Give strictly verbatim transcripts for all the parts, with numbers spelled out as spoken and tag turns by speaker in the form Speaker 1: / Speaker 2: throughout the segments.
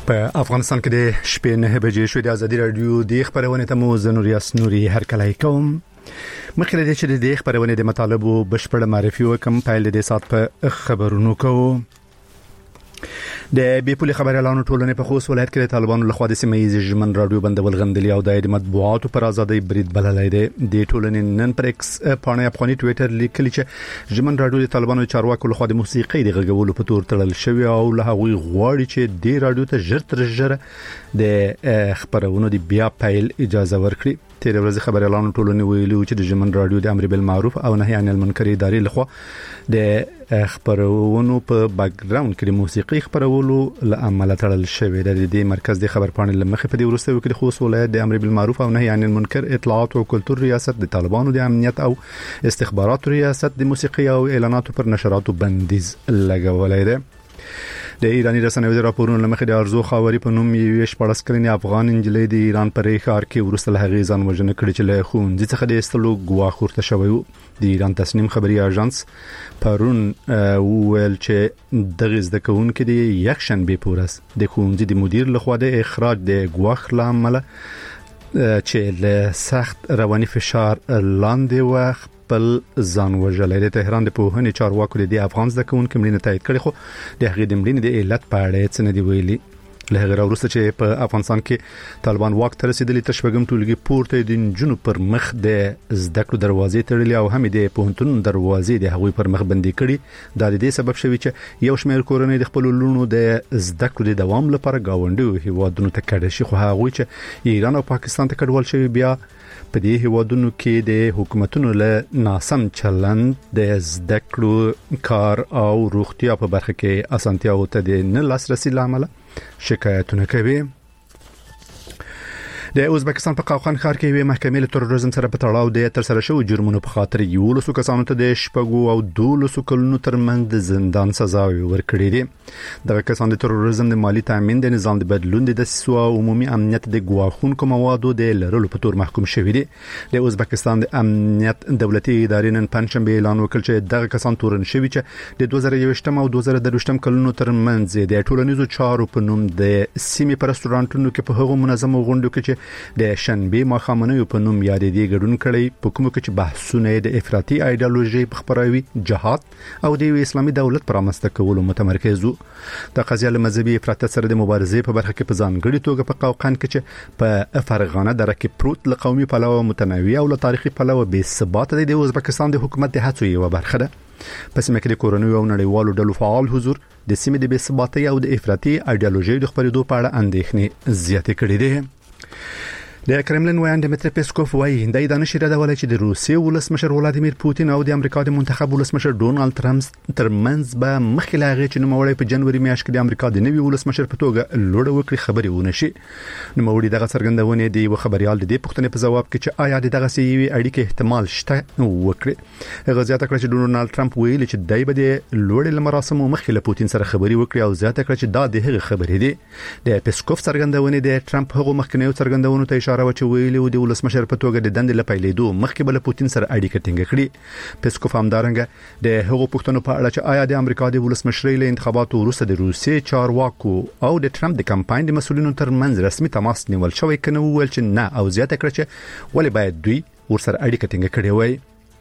Speaker 1: په افغانستان کې د شپې نه بجې شو د ازادي رادیو د خبرونه ته مو زنوریاس نوري هر کله کوم مخکې د چې د خبرونه د مطالبو بشپړ معرفي وکم پایل د سات په خبرونو کوو. د بیپولي خبريالانو ټولنې په خوست ولایت کې د طالبانو لخوا د سیمایي ژمن رادیو بندول غندلي او د مطبوعاتو پر ازادي برید بللای دی. د ټولنې نن پر ایکس پاڼه افغاني ټوئیټر لیکلی چې ژمن رادیو د طالبانو چارواکو لخوا د موسیقي د غږولو په تور تړل شوی او له هغوی غواړي چې د رادیو ته ژر تر ژره د خبرونو د بیا پیل اجازه ورکړي. تیر ورځ خبريالانو ټولنې ویلي چې د ژمن رادیو د امر بالمعروف او نهي عن المنکر ادارې لخوا د خبرونو په بیک گراوند کې د موسیقي خبرولو لامل تړل شوی دی. د مرکز د خبرپاڼې لمخې په دې ورسته وکړي خو ولایت د امر بالمعروف او نهي عن المنکر اطلاعات او کلتور ریاست د طالبانو د امنیت او استخبارات ریاست د موسیقي او اعلاناتو پر نشراتو بندیز لګولای دی. د ایرانی رسنیو د راپورونو لمخې د ارزو خاوري په نوم یو شپږ کلنې افغان انجلۍ د ایران پر ښار کې ورسته له هغې ځان وژنه کړې چې له خوندې څخه د استلو ګواښ ورته شوی و. د ایران تصنیم خبري اژانس پرون ویل چې دغه زده کوونکې د یکشنبه پورس د خوندې د مدیر لخوا د اخراج د ګواښ لامل چې له سخت رواني فشار لاندې و خپل ځان وژلای. د تهران د پوهنې چارواکو د افغان زده کوونکو مړینه تایید کړي خو د هغې د مړینې د علت په اړه څه نه دی ویلي. له هغه وروسته چې په افغانستان کې طالبان واک ته رسیدلي تشویګم ټولګي پورته د جنوب پر مخ د زده کړو دروازې تړلې او هم د پوهنتون دروازې د هغوی پر مخ بندي کړي. دا د دې سبب شوی چې یو شمېر کورنۍ د خپل لونو د زده کړو د دوام لپاره گاونډي هیوادونو ته کډه شي خو هغوی چې ایران او پاکستان ته کډوال شوی بیا په دې هیوادونو کې د حکومتونو له ناسم چلند د زده کړو کار او روغتیا په برخه کې اسانتیا او ته د نه لاسرسي لامل شکایتونه کوي. د ازبکستان په قاوخان ښار کې یو محکمې له تروریزم سره په تړاو د تر سره شوی جرمونو په خاطر یو لسو کسانو ته د شپږو او دولسو کلونو ترمنځ د زندان سزا ورکړې دي. دغه کسان د تروریزم د مالی تامین د نظام د بدلون د دسیسو او عمومي امنیت د ګواښونکو موادو د لرلو په تور محکوم شوي دي. د ازبکستان د امنیت دولتي ادارې نن پنځشنبه اعلان وکړ چې دغه کسان تورن شوي چې د دوه زره یوویشتم او دوه زره درویشتم کلونو ترمنځ د ټولنیزو چارو په نوم د سیمې په رستورانتونو کې په هغو منظمو غونډو کې چې د شنبه ماخامنوي په نوم یاد دي ګډون کړي په کومو کې چې بحثونه د افراطي ایدئولوژي په خبروي جهاد او د اسلامي دولت پر رامنځته کولو متمرکز وو. د قضیه له مذهبي افراطیت سره د مبارزې په برخه کې په ځانګړي توګه په قوقان کې چې په فرغانه دره کې پروت له قومي پلوه متنوع او له تاریخي پلوه بې ثبات د ازبکستان د حکومت د هڅو یو برخه ده. په سیمه کې د کورونو او نړیوالو ډلو فعال حضور د سیمې د بې ثباتۍ او د افراطي ایدئولوژي د خبرېدو په اړه اندېښنې زیاتې کړې دي. د کرملین ویان ډیمټری پیسکوف وایي د دانش اراده ولې چې د روسیې ولسمشر ولادیمیر پوتین او د امریکا د منتخب ولسمشر ډونالد ترامپ ترمنځ به مخکې لا غي چې نوموړی په جنوري میاشت کې د امریکا د نوي ولسمشر په توګه لوړ وکړي خبري ونه شي. نوموړی دغه څرګندونه دی و خبريال د دې پوښتنې په جواب کې چې آیا د دغه سیوي اړیکې احتمال شته وکړي. هغه زیاته کړه چې ډونالد ترامپ ویلي چې دای به د لوړ مراسمو مخکې له پوتین سره خبري وکړي او زیاته کړه چې دا د هغه خبرې دي. د پیسکوف څرګندونه د ترامپ هغه مخکنیو څرګندونو ته اشاره وکړه ویلي د ولسمشر په توګه د دندې لپاره مخکې بل پوتین سره اړیکه ټینګه کړې. پیسکوف همدارنګه د هغو پښتنو په اړه چې آیا د امریکا د ولسمشرۍ له انتخاباتو وروسته د روسیې چارواکو او د ټرمپ د کمپاین د مسولینو ترمنځ رسمي تماس نیول شوی کنه ویل چې نه او زیاته کړ چې ولې باید دوی ورسره اړیکه ټینګه کړي وای.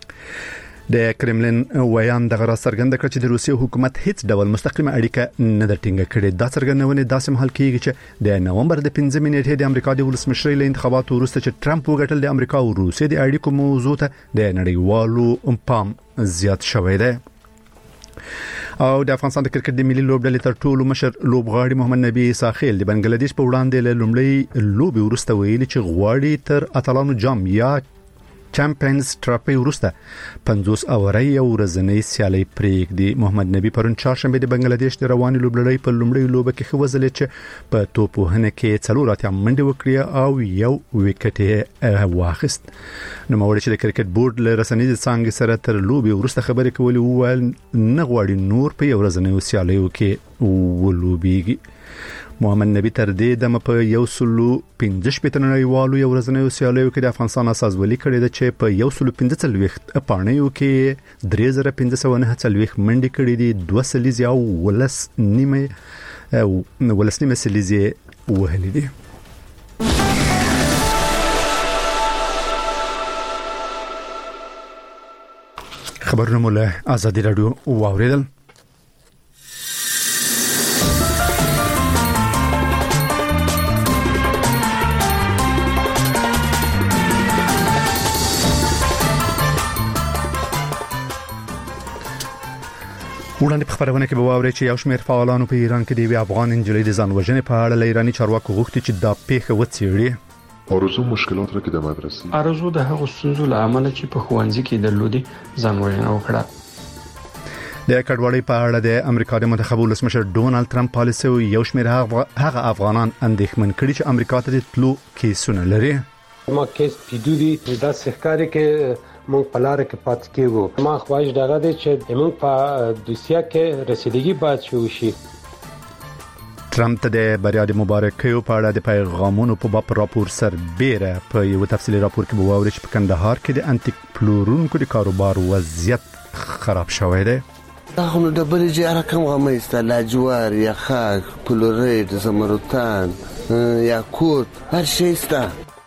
Speaker 1: د کرملین ویان دغه را څرګنده کړ چې د روسیې حکومت هیڅ ډول مستقیمه اړیکه نه درټینګه کړې. دا څرګندونه داسې مهال کېږي چې د نومبر د پنځمې نیټې د امریکا د ولسمشرۍ له انتخاباتو وروسته چې ټرمپ وګټل د امریکا او روسیې د اړیکو موضوع ته د نړیوالو پام زیات شوی دی. او د افغانستان د کرکټ د ملي لوبډلې تر ټولو مشر لوبغاړي محمد نبی ساحل د بنگلاديش په وړاندې له لومړی لوبي وروسته ویلي چې غواړي تر اتلانو جام یا چمپیونز ټرافي وروسته پنځوس اورۍ او ورځنۍ سیالي پرېږدي. محمد نبی پرون چهارشنبه د بنگلاديش د رواني لوبلړۍ په لومړۍ لوبه کې خوځلې چې په توپوهنه کې څلور اتیا منډې وکړې او یو وکټ یې واخیست. نوموړی چې د کرکټ بورډ له رسنیز څنګه سره تر لوبي وروسته خبرې کولې وویل نه غواړي نور په یو ورځنۍ سیالیو کې ولوبېږي. محمد نبی تر دې دمه په یو سلو پنځه شپږ نړیوالو یو ورځنیو سیالیو کې د افغانستان اساسولي کړې ده چې په یو سلو پنځه څلوېښت پاڼیو کې درې زره پنځه سوه نه څلوېښت منډې کړې دي، دوه سلیزې او ولس نیمه ولسنی مسلې وهلې دي. خبرونه مولا آزادی رادیو واوریدل. وړاندې په خبرونه کې به واوري چې یو شمېر فعالانو په ایران کې د افغان انجلۍ د ځان وژنې په اړه ایرانی چارواکو غوښتي چې دا پیښه وڅېړي.
Speaker 2: آرزو مشکلات را که د مدرسې
Speaker 3: آرزو د هغو ستونزو له امله چې په ښوونځي کې درلودي ځان وژنه وکړه.
Speaker 1: د کډوالۍ په اړه د امریکا د منتخب ولسمشر ډونالد ترامپ پالیسي یو شمېر هغه افغانان اندېښمن کړي چې امریکا ته د تلو کیسونه لري.
Speaker 4: ما کیس پیډوري د سرکاري کې مونږ په لار کې پات کېږو. ما خواهش دغه دی چې مونږ په دوسیه کې رسیدګي باید شو شي.
Speaker 1: ترامپ ته د بریا د مبارکیو په اړه د پیغامونو په باب راپور سربېره په یو تفصیلي راپور کې به واوري چې په کندهار کې د انټیک پلورونکو د کاروبار وضعیت خراب شوی دی.
Speaker 5: دا خو د بلې جاره کوم غمیسته لاجوار یا خاک پلورید زمرتان یا کوت هر شي سته.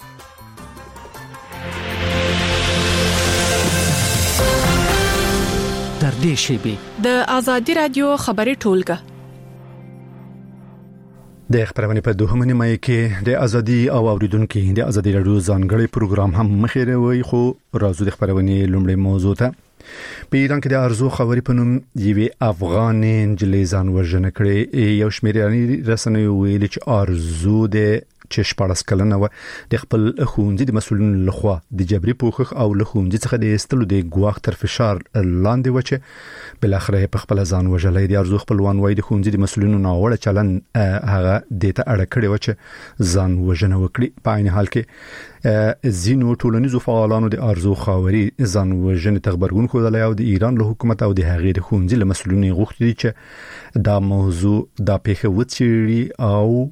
Speaker 6: در دې شیبه
Speaker 7: د آزادی رادیو خبري ټولګه
Speaker 1: د خبرونه په دوهمه نیمه کې د ازادي او اوریدونکو د ازادي رادیو ځانګړي پروګرام هم مخېره وي. خو راځو د خبرونه لومړی موضوع ته. په ایران کې د ارزو خبري په نوم یوه افغان انجلۍ ځان وژنه کړې. یو شمېر ایرانی رسنیو ویلي چې ارزو د چې شپږ کلنه و د خپل خوندې د مسولینو لخوا د جبري پوښښ او له خوندې څخه د استلو د ګواښ تر فشار لاندې و چې بل اخر په خپل ځان وژلې. د ارزو خپلوان وای د خوندې د مسولینو ناوړه چلن هغه د ته اړه کړې و چې ځان وژنه وکړي. په عین حال کې زینو ټولنیزو فعالانو د ارزو خاوري ځان وژنې تخبرګون خوده او د ایران له حکومت او د هغې د خوندې له مسولینو غوښتي چې دا موضوع دا پیښه وڅېړي او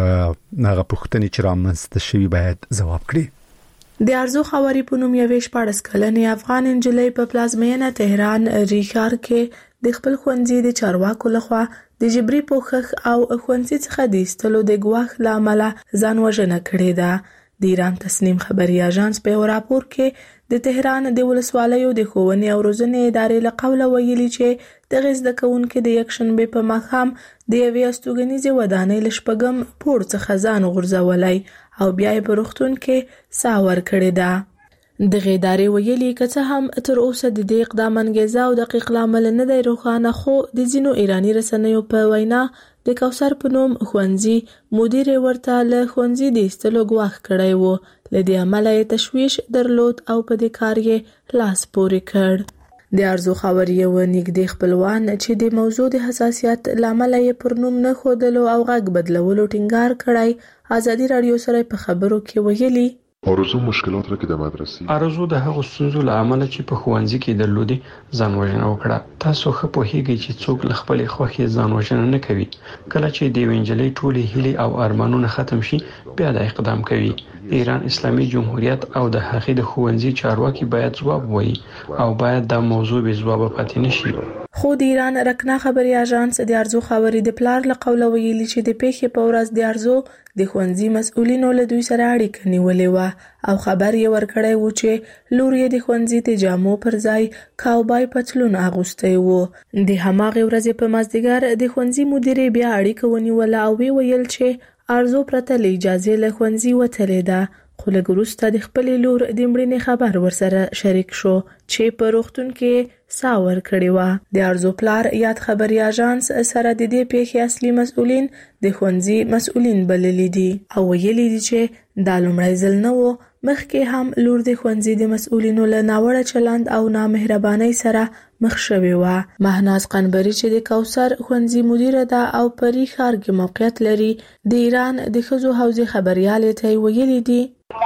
Speaker 1: هغه پوښتنې چې رامنځته شوي باید ځواب کړي.
Speaker 8: د ارزو خاوري په نوم یوه شپږ کلنې افغان انجلۍ په پلازمینه تهران ریښار کې د خپل ښوونځي د چارواکو لخوا د جبري پوښښ او ښوونځي څخه د ایستلو د ګواښ له امله ځان وژنه کړې ده. د ایران تسنیم خبري اژانس په یو راپور کې د تهران د ولسوالیو د ښوونې او روزنې ادارې له قوله ویلي چې د غزد کونکو د یکشنبه په ماښام د یوې استوګنیزې ودانۍ له شپږم پوړ څخه ځان غورځولی او بیا یې په روغتون کې ساه ورکړې ده. دغه ادارې ویلي که څه هم تر اوسه د دې اقدام انګیزه او دقیق لامل نه دی روښانه، خو د ځینو ایرانی رسنیو په وینا د کوثر په نوم ښوونځي مدیر ورته له ښوونځي د ایستلو ګواښ کړی و. له دې امله یې تشویش درلود او په دې کار یې لاس پورې کړ. د ارزو خبري یو نږدې خپلوان چې د موضوع د حساسیت لامل یې پر نوم نه ښودلو او غږ بدلولو ټینګار کړی ازادي رادیو سره په خبرو کې ویلي
Speaker 2: آرزو مشکلات را که د مدرسې
Speaker 3: آرزو د هغو ستونزو له امله چې په ښوونځي کې درلودي ځان وژنه وکړه. تاسو ښه پوهیږئ چې څوک له خپلې خوښې ځان وژنه نه کوي. کله چې د یوې نجلۍ ټولې هیلې او ارمانونه ختم شي بیا د اقدام کوي. د ایران اسلامي جمهوریت او د هغې د ښوونځي چارواکي باید ځواب ووایي او باید دا موضوع بې ځوابه پاتې نشي.
Speaker 8: خو د ایران رکنا خبري اژانس د ارزو خبري د پلار له قوله ویلي چې د پیښې په ورځ د ارزو د ښوونځي مسؤلینو له دوی سره اړیکه نیولې وه او خبر یې ورکړی و چې لور یې د ښوونځي د جامو پر ځای کاوبای پتلون اغوستی و. د هماغې ورځې په مازدیګر د ښوونځي مدیرې بیا اړیکه ونیوله او وی ویل چې ارزو پرته له اجازې له ښوونځي وتلې ده. خو لږ وروسته د خپلې لور د مړینې خبر ورسره شریک شو چې په روغتون کې ساه ورکړې وه. د ارزو پلار یاد خبري اژانس سره د دې پیښې اصلي مسؤلین د ښوونځي مسؤلین بللي دي او ویلي دي چې دا لومړی ځل نه و. مخکې هم لور د ښوونځي د مسؤلینو له ناوړه چلند او نامهربانۍ سره مخ شوې وه. مهناز قنبري چې د کوثر ښوونځي مدیره ده او په ریښار کې موقعیت لري د ایران د ښځو حوزې خبريالې ته ویلي دي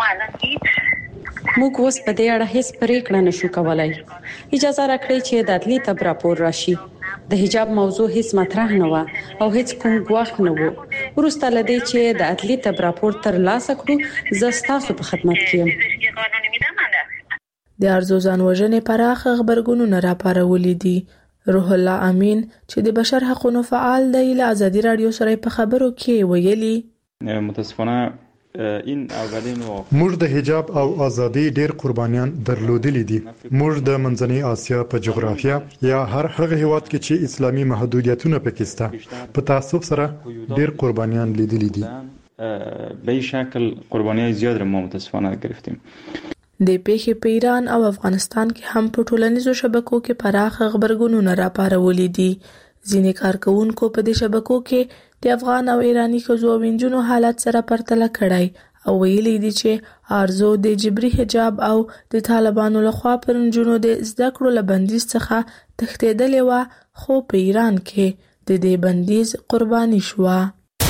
Speaker 9: موږ اوس په دې اړه هیڅ پریکړه نشو کولای. اجازه راکړئ چې د عدلي تب راپور راشي. د حجاب موضوع هیڅ مطرح نه و او هیڅ کوم ګواښ نه و. وروسته لدی چې د عدلي تب راپور تر لاسه کړو زه ستاسو په خدمت کې یم.
Speaker 8: د ارزو ځان وژنې پراخ خبرګونونه راپارولي دي. روح الله امین چې د بشر حقوقو فعال دی له ازادي رادیو سره په خبرو کې ویلي
Speaker 6: متاسفانه این اولین و
Speaker 10: موږ د حجاب او ازادي ډېر قربانیان درلودلې دي. موږ د منځنۍ اسیا په جغرافیه یا هر هغه هیواد کې چې اسلامي محدودیتونه پکې شته په تعصب سره ډېر قربانیان لیدلې دي.
Speaker 6: به این شکل قربانیای زیاد را ما متاسفانه گرفتیم.
Speaker 8: د پیښې په ایران او افغانستان کې هم په ټولنیزو شبکو کې پراخ خبرګونونه راپارولي دي. ځینې کارکونکو په دې شبکو کې د افغان او ایرانی ښځو او نجونو حالت سره پرتله کړی او ویلي دي چې ارزو د جبري حجاب او د طالبانو لخوا پر نجونو د زده کړو له بندیز څخه تښتېدلې وه، خو په ایران کې د دې بندیز قرباني شوه.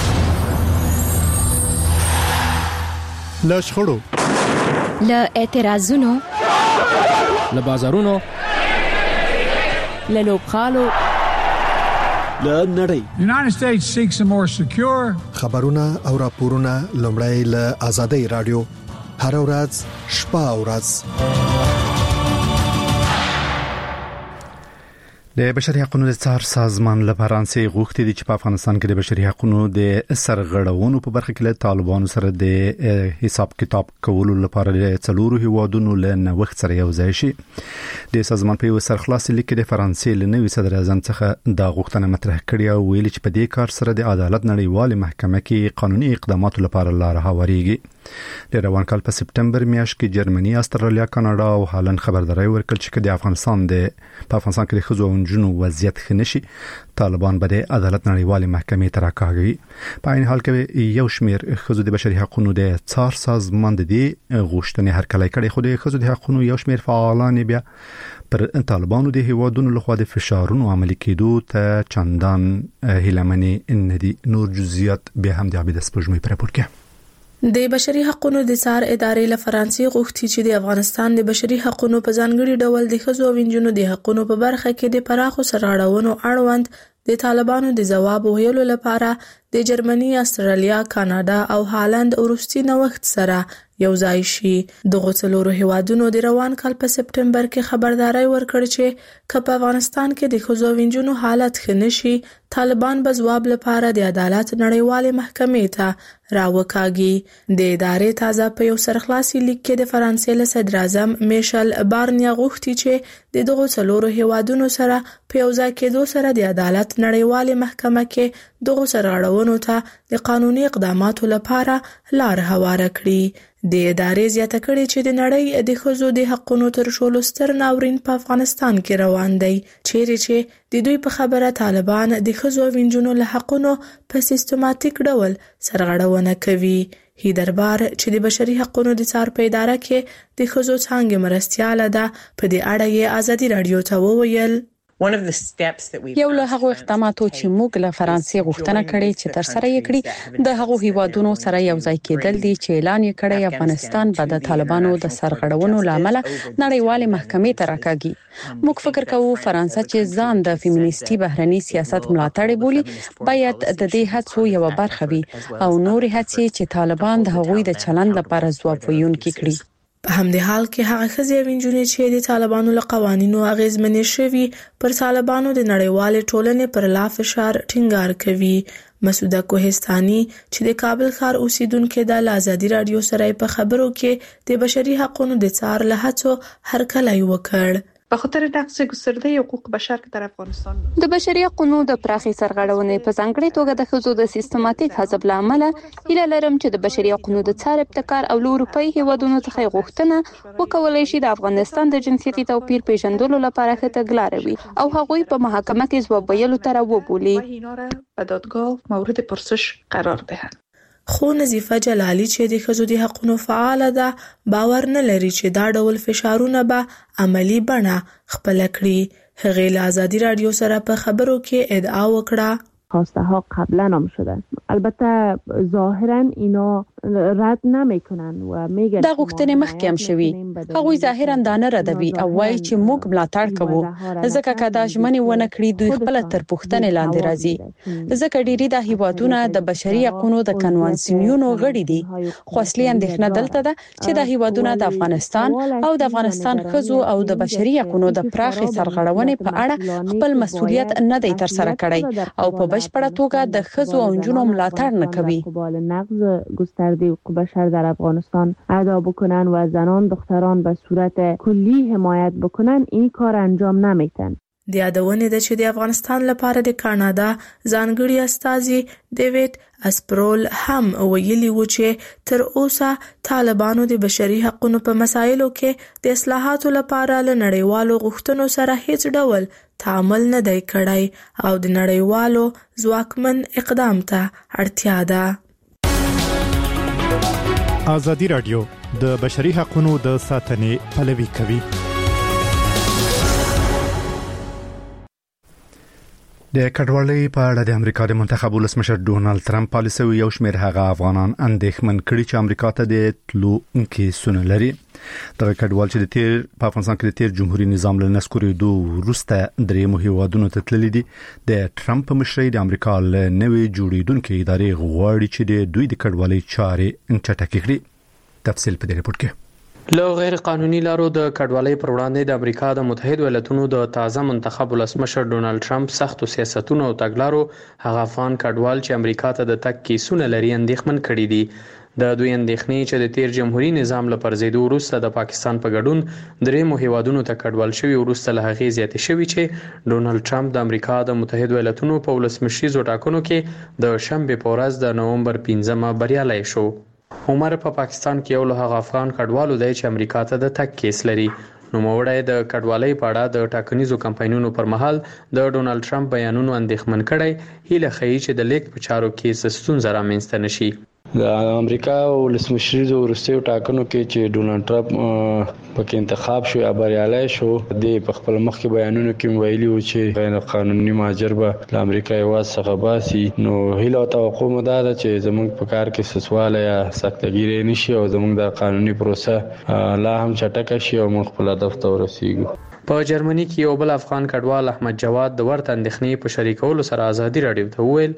Speaker 1: له شخړو،
Speaker 11: له اعتراضونو،
Speaker 12: له بازارونو،
Speaker 11: له لوبغالو،
Speaker 12: له نړۍ.
Speaker 13: United States seeks a more secure.
Speaker 14: خبرونه او راپورونه لومړی له آزادۍ رادیو هر ورځ شپه او ورځ.
Speaker 1: د بشري حقوقو د څار سازمان له فرانسې غوښتي دي چې په افغانستان کې د بشري حقوقو د سرغړونو په برخه کې له طالبانو سره د حساب کتاب کولو لپاره د څلورو هیوادونو له نوښت سره یو ځای شي. د سازمان په یو سرخلاصي لیک کې د فرانسې له نوي صدر اعظم څخه دا غوښتنه مطرح کړې او ویلي چې په دې کار سره د عدالت نړیوال محکمه کې قانوني اقداماتو لپاره لار هواريږي. د روان کال په سپټمبر میاشت کې جرمني، استرالیا، کاناډا او هالند خبرداري ورکړه چې د افغانستان د په افغانستان کې د ښځو او نجونو وضعیت ښه نشي، طالبان به د عدالت نړیوال محکمې ته راکاږي. په عین حال کې یو شمېر ښځو د بشري حقوقو د څار سازمان د دې غوښتنې هرکلی کړي، خو د ښځو د حقوقو یو شمېر فعالان بیا پر طالبانو د هیوادونو لخوا د فشارونو عملي کېدو ته چندان هیلمنې نه دي. نور جزئیات به هم د عبید سپوږمۍ پر راپور کې.
Speaker 8: د بشري حقوقو د څار ادارې له فرانسې غوښتي چې د افغانستان د بشري حقوقو په ځانګړي ډول د ښځو او نجونو د حقوقو په برخه کې د پراخو سرغړونو اړوند د طالبانو د جواب ویلو لپاره د جرمني، استرالیا، کاناډا او هالند وروستي نوښت سره یو ځای شي. دغه څلورو هیوادونو د روان کال په سپټمبر کې خبرداري ورکړه چې که په افغانستان کې د ښځو او نجونو حالت ښه نشي، طالبان به ځواب لپاره د عدالت نړیوال محکمې ته راوکاږي. د ادارې تازه په یو سرخلاصي لیک کې د فرانسې له صدر اعظم میشل بارنیا غوښتي چې د دغه څلورو هیوادونو سره په یو ځای کېدو سره د عدالت نړیوال محکمه کې دغه سرغړونو ته د قانوني اقداماتو لپاره لار هواره کړي. د ادارې زیاته کړي چې د نړۍ د ښځو د حقوقو تر ټولو ستر ناورین په افغانستان کې روان دی، چیرې چې د دوی په خبره طالبان د ښځو او نجونو له حقوقو په سیستماتیک ډول سرغړونه کوي. هیدربار چې د بشري حقوقو د څار په اداره کې د ښځو څانګې مرستیاله ده، په دې اړه یې آزادي رادیو ته وویل.
Speaker 9: یو له هغو اقداماتو چې موږ له فرانسې غوښتنه کړې چې تر سره یې کړی د هغو هیوادونو سره یو ځای کېدل دي چې اعلان یې کړی افغانستان به د طالبانو د سرغړونو لامل نړیوال محکمې ته راکاږي. موږ فکر کوو فرانسه چې ځان د فیمینیستي بهرني سیاست ملاتړ بولي باید د دې هڅو یو برخه وي او نور هڅې چې طالبان د هغوی د چلند لپاره ځواب ویونکي کړي.
Speaker 8: په همدې حال کې هغه ښځې او نجونې چې د طالبانو له قوانینو اغیزمنې شوي پر طالبانو د نړیوالې ټولنې پر لا فشار ټینګار کوي. مسعوده کوهستاني چې د کابل ښار اوسیدونکې د آزادي رادیو سره په خبرو کې د بشري حقوقو د څار له هڅو هرکلی وکړ.
Speaker 7: به خاطر نقض گسترده حقوق بشر که در افغانستان
Speaker 11: د بشري حقوقو د پراخي سرغړونې په ځانګړي توګه د ښځو د سیستماتیک حذف لامل هیله لرم چې د بشري حقوقو د څار ابتکار او له اروپאי هیوادونو څخه غوښتنه وکولای شي د افغانستان د جنسيتي توپیر پیژندلو لپاره ښه تګلارې وي او هغوی په محکمه کې ځواب ویلو ته راوبولي
Speaker 7: و دادگاه مورد پرسش قرار دهند.
Speaker 8: خو نظیفه جلالی چې د ښځو د حقوقو فعال ده باور نه لري چې دا ډول فشارونه به عملی بڼه خپل کړي. هغه له آزادي رادیو سره په خبرو کې ادعا وکړه.
Speaker 15: خواسته ها قبلا هم شده. البته ظاهرا اینا رد نمیکنن و میگن
Speaker 9: دا غوښتنې مخکې هم شوي. هغوی ظاهرا دا نه ردوي او وایي چې موږ ملاتړ کوو ځکه که دا ژمنې ونه کړي دوی خپل تر پوښتنې لاندې راځي. ځکه ډېری د هیوادونو د بشري حقوقو د کنوانسیونونو غړي دي. خو اصلي اندېښنه دلته ده چې د هیوادونو د افغانستان او د افغانستان ښځو او د بشري حقوقو د پراخې سرغړونې په اړه خپل مسؤلیت نه دی تر سره کړی او په بشپړه توګه د ښځو او نجونو ملاتړ نه کوي.
Speaker 15: نقض گسترده حقوق بشر در افغانستان ادا بکنن و زنان دختران به صورت کلی حمایت بکنن این کار انجام نمیتن.
Speaker 8: د یادونې ده چې د افغانستان لپاره د کاناډا ځانګړي استازي ډیوډ اسپرول هم ویلي و چې تر اوسه طالبانو د بشري حقوقو په مسایلو کې د اصلاحاتو لپاره له نړیوالو غوښتنو سره هیڅ ډول تعامل نه دی کړی او د نړیوالو ځواکمن اقدام ته اړتیا ده.
Speaker 10: ازادي رادیو د بشري حقوقو د ساتنې پلوي کوي.
Speaker 1: د کډوالۍ په اړه د امریکا د منتخب ولسمشر ډونالد ترامپ پالیسي یو شمېر هغه افغانان اندېښمن کړي چې امریکا ته د تلو کیسونه لري. دغه کډوال چې د تیر په افغانستان کې د تیر جمهوریت نظام له نسکورېدو وروسته درېیمو هیوادونو ته تللي دي. د ترامپ مشرۍ د امریکا له نوې جوړیدونکې ادارې غواړي چې د دوی د کډوالۍ چارې چټکې کړي. تفصیل په دې رپورت کې.
Speaker 3: له غیر قانوني لارو د کډوالۍ پر وړاندې د امریکا د متحده ایالاتونو د تازه منتخب ولسمشر ډونالد ترامپ سختو سیاستونو او تګلارو هغه افغان کډوال چې امریکا ته د تګ کیسونه لري اندېښمن کړي دي. د دوی اندېښنې چې د تیر جمهوریت نظام له پرځېدو وروسته د پاکستان په ګډون درېیمو هیوادونو ته کډوال شوي وروسته له هغې زیاتې شوي چې ډونالد ترامپ د امریکا د متحده ایالاتونو په ولسمشریزو ټاکنو کې د شنبې په ورځ د نومبر پنځمه بریالی شو. عمر په پاکستان کې یو له هغه افغان کډوالو دی چې امریکا ته د تګ کیس لري. نوموړی د کډوالۍ په اړه د ټاکنیزو کمپاینونو پر مهال د ډونالد ترامپ بیانونو اندېښمن کړی، هیله ښیي چې د لیک په چارو کې ستونزه رامنځته نشي.
Speaker 16: د امریکا ولسمشریزو وروستیو ټاکنو کې چې ډونالد ترامپ پکې انتخاب شو یا بریالی شو، د په خپل مخکې بیانونو کې ویلي و چې غیر قانوني مهاجر به له امریکا هېواد څخه باسي. نو هیله او توقع مو دا ده چې زموږ په کار کې سسوالی یا سختګیري نشي او زموږ د قانوني پروسه لا هم چټکه شي او موږ خپل هدف ته ورسیږو.
Speaker 3: په جرمني کې یو بل افغان کډوال احمد جواد د ورته اندېښنې په شریکولو سره ازادي راډیو ته وویل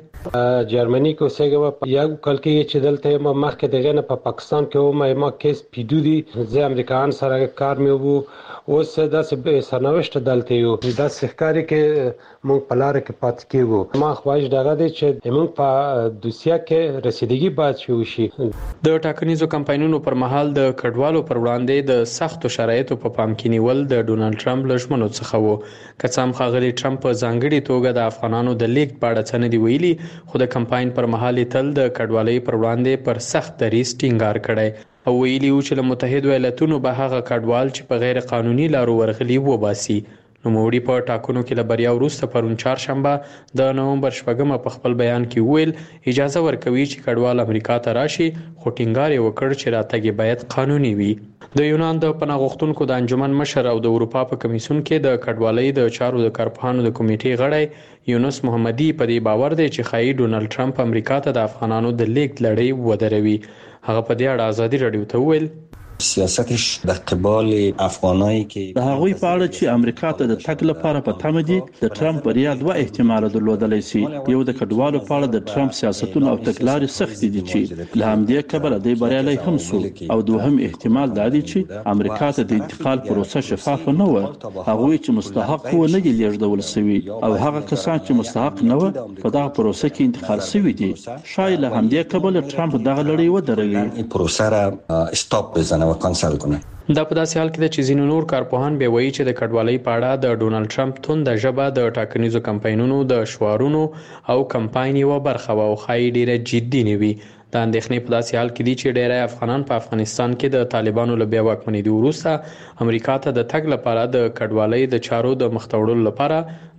Speaker 4: جرمني کې اوسېږم یو کال کې چې دلته ما مخکې دغه نه په پاکستان کې و ما کیس پیډودي زه امریکایان سره کار مې وو اوس داسې سرنوشت دلته یو داسې ښکاري کې مونږ په لار کې پاتې کېږو. ما خواهش دغه دی چې مونږ په دوسیه کې رسیدګي باید وشي.
Speaker 3: د ټاکنیزو کمپاینونو پر مهال د کډوالو پر وړاندې د سختو شرایطو په پام کې نیول د ډونالد ترامپ له ژمنو څخه وو. که څه هم ښاغلي ترامپ په ځانګړې توګه د افغانانو د لیږد په اړه څه نه دي ویلي، خو د کمپاین پر مهال یې تل د کډوالۍ پر وړاندې پر سخت دریځ ټینګار کړی او ویلي و چې له متحده ایالاتونو به هغه کډوال چې په غیر قانوني لارو ورغلي وباسي. نوموړي په ټاکنو کې له بریا وروسته پرون چهارشنبه د نومبر شپږمه په خپل بیان کې وویل اجازه ورکوي چې کډوال امریکا ته راشي، خو ټینګار یې وکړ چې راتګ یې باید قانوني وي. د یونان د پناه غوښتونکو د انجمن مشر او د اروپا په کمیسیون کې د کډوالۍ د چارو د کارپوهانو د کمیټې غړی یونس محمدي په دې باور دی چې ښایي ډونالد ترامپ امریکا ته د افغانانو د لیږد لړۍ ودروي. هغه په دې اړه ازادي راډیو ته وویل
Speaker 17: سیاستش د قبال افغانای کې
Speaker 18: د هغوی په اړه چې امریکا ته د تګ لپاره په تمه دي د ترامپ بریا دوه احتمال درلودلی شي. یو د کډوالو په اړه د ترامپ سیاستونه او تګلارې سخت دي چې له همدې کبله دی بریالی هم سو، او دوهم احتمال دا دی چې امریکا ته د انتقال پروسه شفافه نه و. هغوی چې مستحق و نه دي لیږدول شوي او هغه کسان چې مستحق نه و په دغه پروسه کې انتقال شوي دي. شاید له همدې کبله ترامپ دغه لړۍ ودروي،
Speaker 17: پروسه را استاپ بزنه و کانسل کنه.
Speaker 3: دا په داسې حال کې د چې ځینو نور کارپوهان به وایي چې د کډوالۍ په اړه د ډونالد ترامپ تونده ژبه د ټاکنیزو کمپاینونو د شعارونو او کمپاین یوه برخه وه او ښایي ډیره جدي نه وي. دا اندېښنې په داسې حال کې دي چې ډیری افغانان په افغانستان کې د طالبانو له بیا واکمنېدو وروسته امریکا ته د تګ لپاره د کډوالۍ د چارو د مخته وړلو لپاره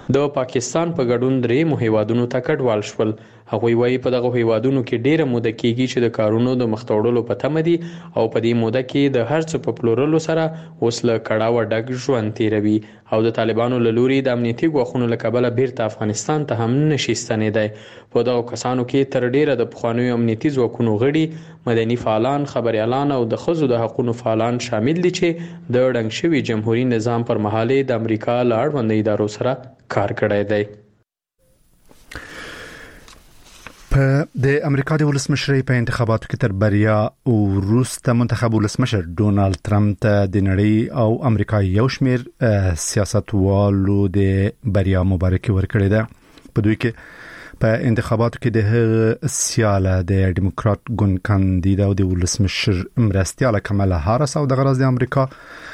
Speaker 3: د پاکستان په ګډون درې مهیوادونو ته کډوال شول. هغوی وایي په دغه هیوادونو کې ډیره موده کېږي چې د کارونو د مختوړلو په تمه دي او په دې موده کې د هر څه په پلورلو سره اوس له کړاوه ډک ژوند تیروي او د طالبانو له لوري د امنیتي ګواښونو له کبله بیرته افغانستان ته هم نشي ستنېدی. په دغو کسانو کې تر ډیره د پخوانیو امنیتي ځواکونو غړي، مدني فعالان، خبريالان او د ښځو د حقوقو فعالان شامل دي چې د ړنګ شوي جمهوریت نظام پر مهال د امریکا له اړوندو ادارو سره کار کړی دی.
Speaker 1: په د امریکا د ولسمشرۍ په انتخاباتو کې تر بریا وروسته منتخب ولسمشر ډونالد ټرمپ ته د نړۍ او امریکا یو شمېر سیاستوالو د بریا مبارکي ورکړې ده. په دوی کې په انتخاباتو کې د هغه سیاله د ډیموکرات ګوند کاندید او د ولسمشر مرستیاله کمالا هاریس او د غرض د امریکا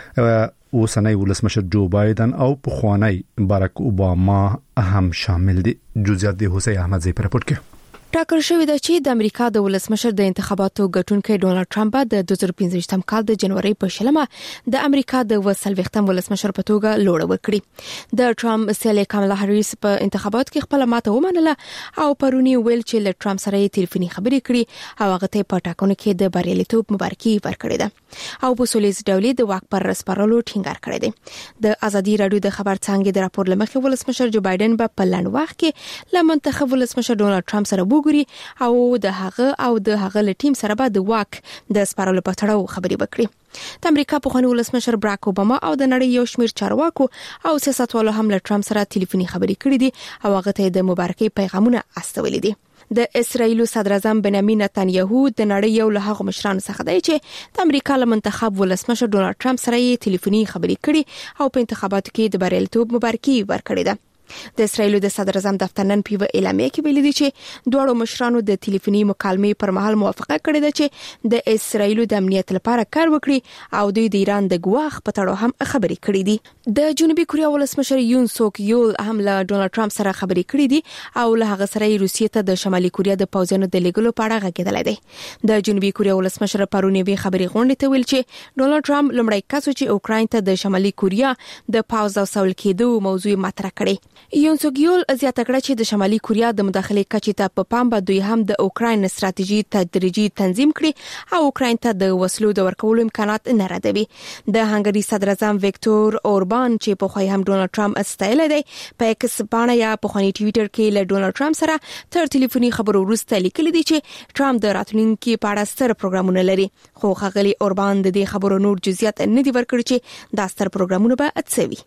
Speaker 1: اوسنی ولسمشر جو بایدن او پخوانی باراک اوباما هم شامل دي. جزئیات د حسین احمد زی پر رپورت کې
Speaker 19: ټاکل شوې ده چې د امریکا د ولسمشر د انتخاباتو ګټونکي ډونالد ټرمپ د دوه زره پنځه کال د جنوري په شلمه د امریکا د وسلوختم ولسمشر په توګه لوړ وکړي. د ټرمپ سیالي کمالا هاریس په انتخاباتو کې خپل ماته ومنله او پرونی ویل چې له ټرمپ سره یې ټلیفوني خبرې کړې او هغه ته په ټاکنو کې د بریالیتوب مبارکي ورکړې ده او په سولېز ډول د واک پر رسپارلو ټینګار کړی دی. د ازادي رادیو د خبر څنګه د راپور لمخې ولسمشر جو بایدن په لنډ وخت کې له منتخب ولسمشر ډونالد ټرمپ سره وګوري او د هغه او د هغه له ټیم سره به د واک د سپارلو په تړاو خبرې وکړي. د امریکا پخوانی ولسمشر براک اوباما او د نړۍ یو شمېر چارواکو او سیاستوالو هم له ټرمپ سره ټلیفوني خبرې کړې دي او هغه ته د مبارکۍ پیغامونه استولې دي. د اسرایل صدر اعظم بنیامین نتانیاهو د نړۍ یو له هغو مشرانو څخه دی چې د امریکا له منتخب ولسمشر ډونالد ټرمپ سره یې ټلیفوني خبرې کړې او په انتخاباتو کې د بریالیتوب مبارکي ورکړې ده. د اسرایل د صدر اعظم دفتر نن په اعلامیه کې ویل دي چې دوه مشرانو د ټلیفوني مکالمې پر مهال موافقه کړې ده چې د اسرایل د امنیت لپاره کار وکړي او دوی د ایران د ګواښ په تړاو هم خبرې کړې دي. د جنوبي کوریا ولسمشر یون سوک یول هم له ډونالد ټرمپ سره خبرې کړې دي او له هغه سره روسیې ته د شمالي کوریا د پوځونو د لیږلو په اړه غږېدلی دی. د جنوبي کوریا ولسمشر پرونی وی خبرې غونډې ته ویل چې ډونالد ټرمپ لمړی کس چې اوکراین ته د شمالي کوریا د پوځ او سول کېدو موضوع مطرح کړي. یون سوک یول زیاته کړه چې د شمالي کوریا د مداخلې کچې ته په پام به دوی هم د اوکراین ستراتیژي تدریجي تنظیم کړي او اوکراین ته د وسلو د ورکولو امکانات نه ردوي. د هنګري صدر اعظم ویکتور اوربان چې په خوای هم ډونالد ټرمپ استایل دی په ایکس باندې یا په خونی ټوئیټر کې له ډونالد ټرمپ سره تر ټلیفوني خبرو وروسته لیکلي دي چې ټرمپ د راتلونکي په اړه ستر پروګرامونه لري. خو خغلی اوربان د دې خبرو نور جزئیات نه دي ورکړي چې دا ستر پروګرامونه به اتسوي.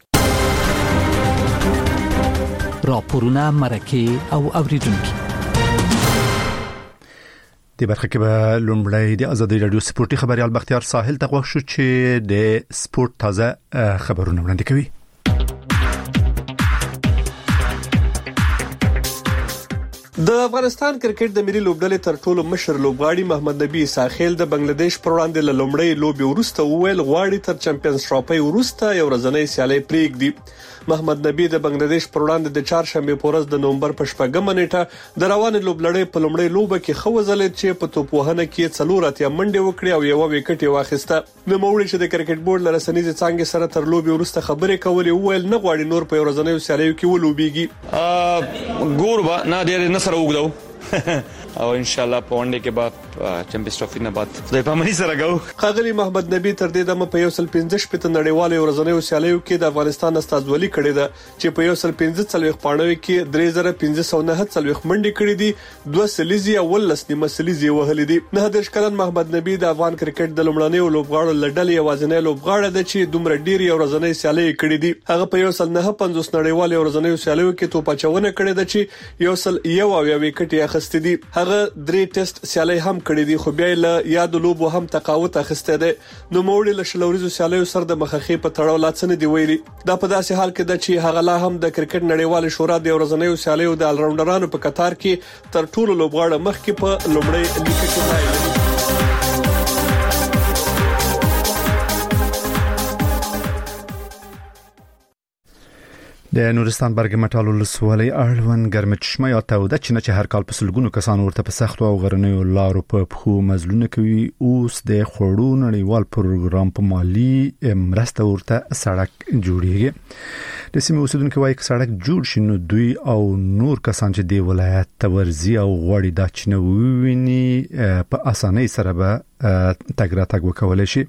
Speaker 20: راپورونه مرکه او اوریدونکو
Speaker 1: د برخه کې به لومړی د ازادي رادیو سپورتي خبريال بختیار ساحل ته غوښ شو چې د سپورت تازه خبرونه وړاندې کوي.
Speaker 21: د افغانستان کرکټ د ملي لوبډلې تر ټولو مشر لوبغاړي محمد نبی ساحل د بنگلاديش پر وړاندې له لومړی لوبي ورسته وویل غواړي تر چمپیونز ټرافي ورسته یو ورځنۍ سیالي پریږدي. محمد نبی د بنگلاديش پر وړاندې د چهارشنبه په ورځ د نومبر په شپږمه نیټه د روان لوبلړۍ په لومړی لوبه کې خوځل چې په توپوهنه کې څلور اتیا منډه وکړي او یو وکټ یې واخیسته. نو موړي چې د کرکټ بورډ لرسنیزه څنګه سره تر لوبي ورسته خبرې کولې وویل نه غواړي نور په ورځنۍ سیالیو کې ولوبيږي.
Speaker 22: ا ګوربا نه ډېر نصر وګدو او ان شاء الله په ونډه کې بعد چمپیونز ټرافي نه بعد خدای په امني سره غو.
Speaker 21: خغلی محمد نبی تر دې دمه په یو سل پنځه شپږ نړیوال ورځنۍ سیالیو کې د افغانستان استازولي کړې ده چې په یو سل پنځه څلويخ پاڼوي کې درې زره پنځه سوه نه څلويخ منډې کړې دي، دوه سلیزي او ولس نیمه سلیزي وهلې دي. نه د شکلن محمد نبی د افغان کرکټ د لومړنۍ لوبغاړو لړل یوازینی لوبغاړی دی چې دومره ډیر ورځنۍ سیالي کړې دي. هغه په یو سل نه پنځوس نړیوال ورځنۍ سیالیو کې توپاچونه کړې ده چې یو سل یو او یو وکټ یې اخیستې دي. هغه درې ټیسټ سیالي هم کړې دي خو بیا له یاد لوبو هم تقاوت اخیسته ده. نو موړي له شلوريزو سیالیو سره د مخخي په تړاو لاڅنه دی ویلي. دا په داسې حال کې ده چې هغه لا هم د کرکټ نړیوال شورا د ورځنۍ سیالیو د الراوندرانو په قطار کې تر ټولو لوبغاړو مخکې په لومړی لیکه کې ځای لري.
Speaker 1: د نورستان برګمټال ولسوالۍ اړوند ګرمچشمه یا توده چې هر کال په سلګونو کسان ورته په سختو او غرنیو لارو په پخو مزلونه کوي اوس د خړو نړیوال پروګرام په مالی مرسته ورته سړک جوړیږي د سیمې اوسیدونکو وايي چې سړک جوړ شي نو دوی او نور کسان چې د ولایت تورزی او غوړی د چنوویني په اسانۍ سره به تګ راتګ وکولای شي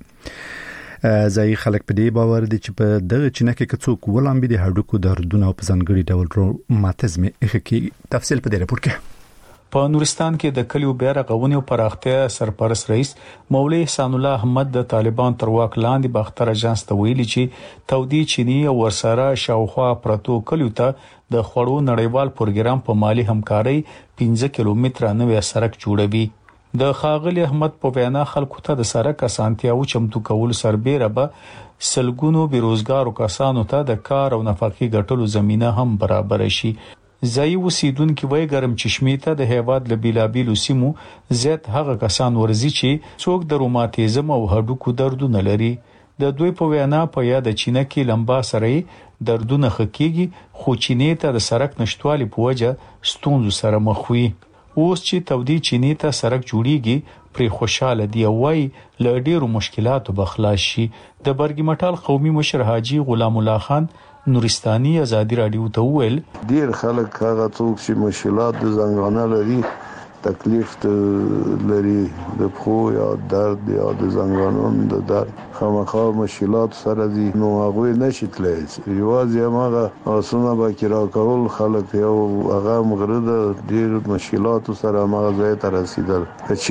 Speaker 1: ځای خلک په دې باور دي چې په دغه چینکه کې څوک ولامبي د هډوکو دردونه او په ځانګړي ډول روماتیزم اخکي تفصیل په دې رپورت کې
Speaker 2: په نورستان کې د کلیو بیرغونی او پراختیا سرپرست رئیس مولوی احسان الله احمد د طالبان تر واک لاندې باختر اجانس ته ویلي چې تودي چینی او ورسره شاوخوا پرتو کلیو ته د خړو نړیوال پروګرام په مالی همکاري پنځه کیلومتره نوې سړک جوړوي د خاغلی احمد په وینا خلکو ته د سړک اسانتیاو چمتو کول سربېره به سلګونو بیروزګارو کسانو ته د کار او نفقې ګټلو زمينه هم برابر شي ځای اوسیدونکو وای ګرم چشمې ته د هیواد له بیلابیلو سیمو زیات هغه کسان ورزي چې څوک د روماتیزم او هډوکو دردونه لري د دوی په وینا په یاد چینه کې لمبا سره دردونه خکېږي خو چینه ته د سړک نشټوالي په وجه ستونزو سره مخ وي اوس چې تودي چینی ته سړک جوړیږي پر خوشاله دی وای ل ډیرو مشکلاتو بخلاص شي د برګمټال قومي مشر حاجی غلام الله خان نورستاني ازادي رادیو ته ویل
Speaker 5: ډیر خلک هغه څوک چې مشکلات د زنګانه لري تکلیف لري د خو یا درد یا د زنګانونو د درد خامخا مشکلات سره دي نو هغه نشي تللی یوازې هغه اسونه با کیرا کول خلک یو هغه مغرد ډیر مشکلات سره هغه ځای ته رسیدل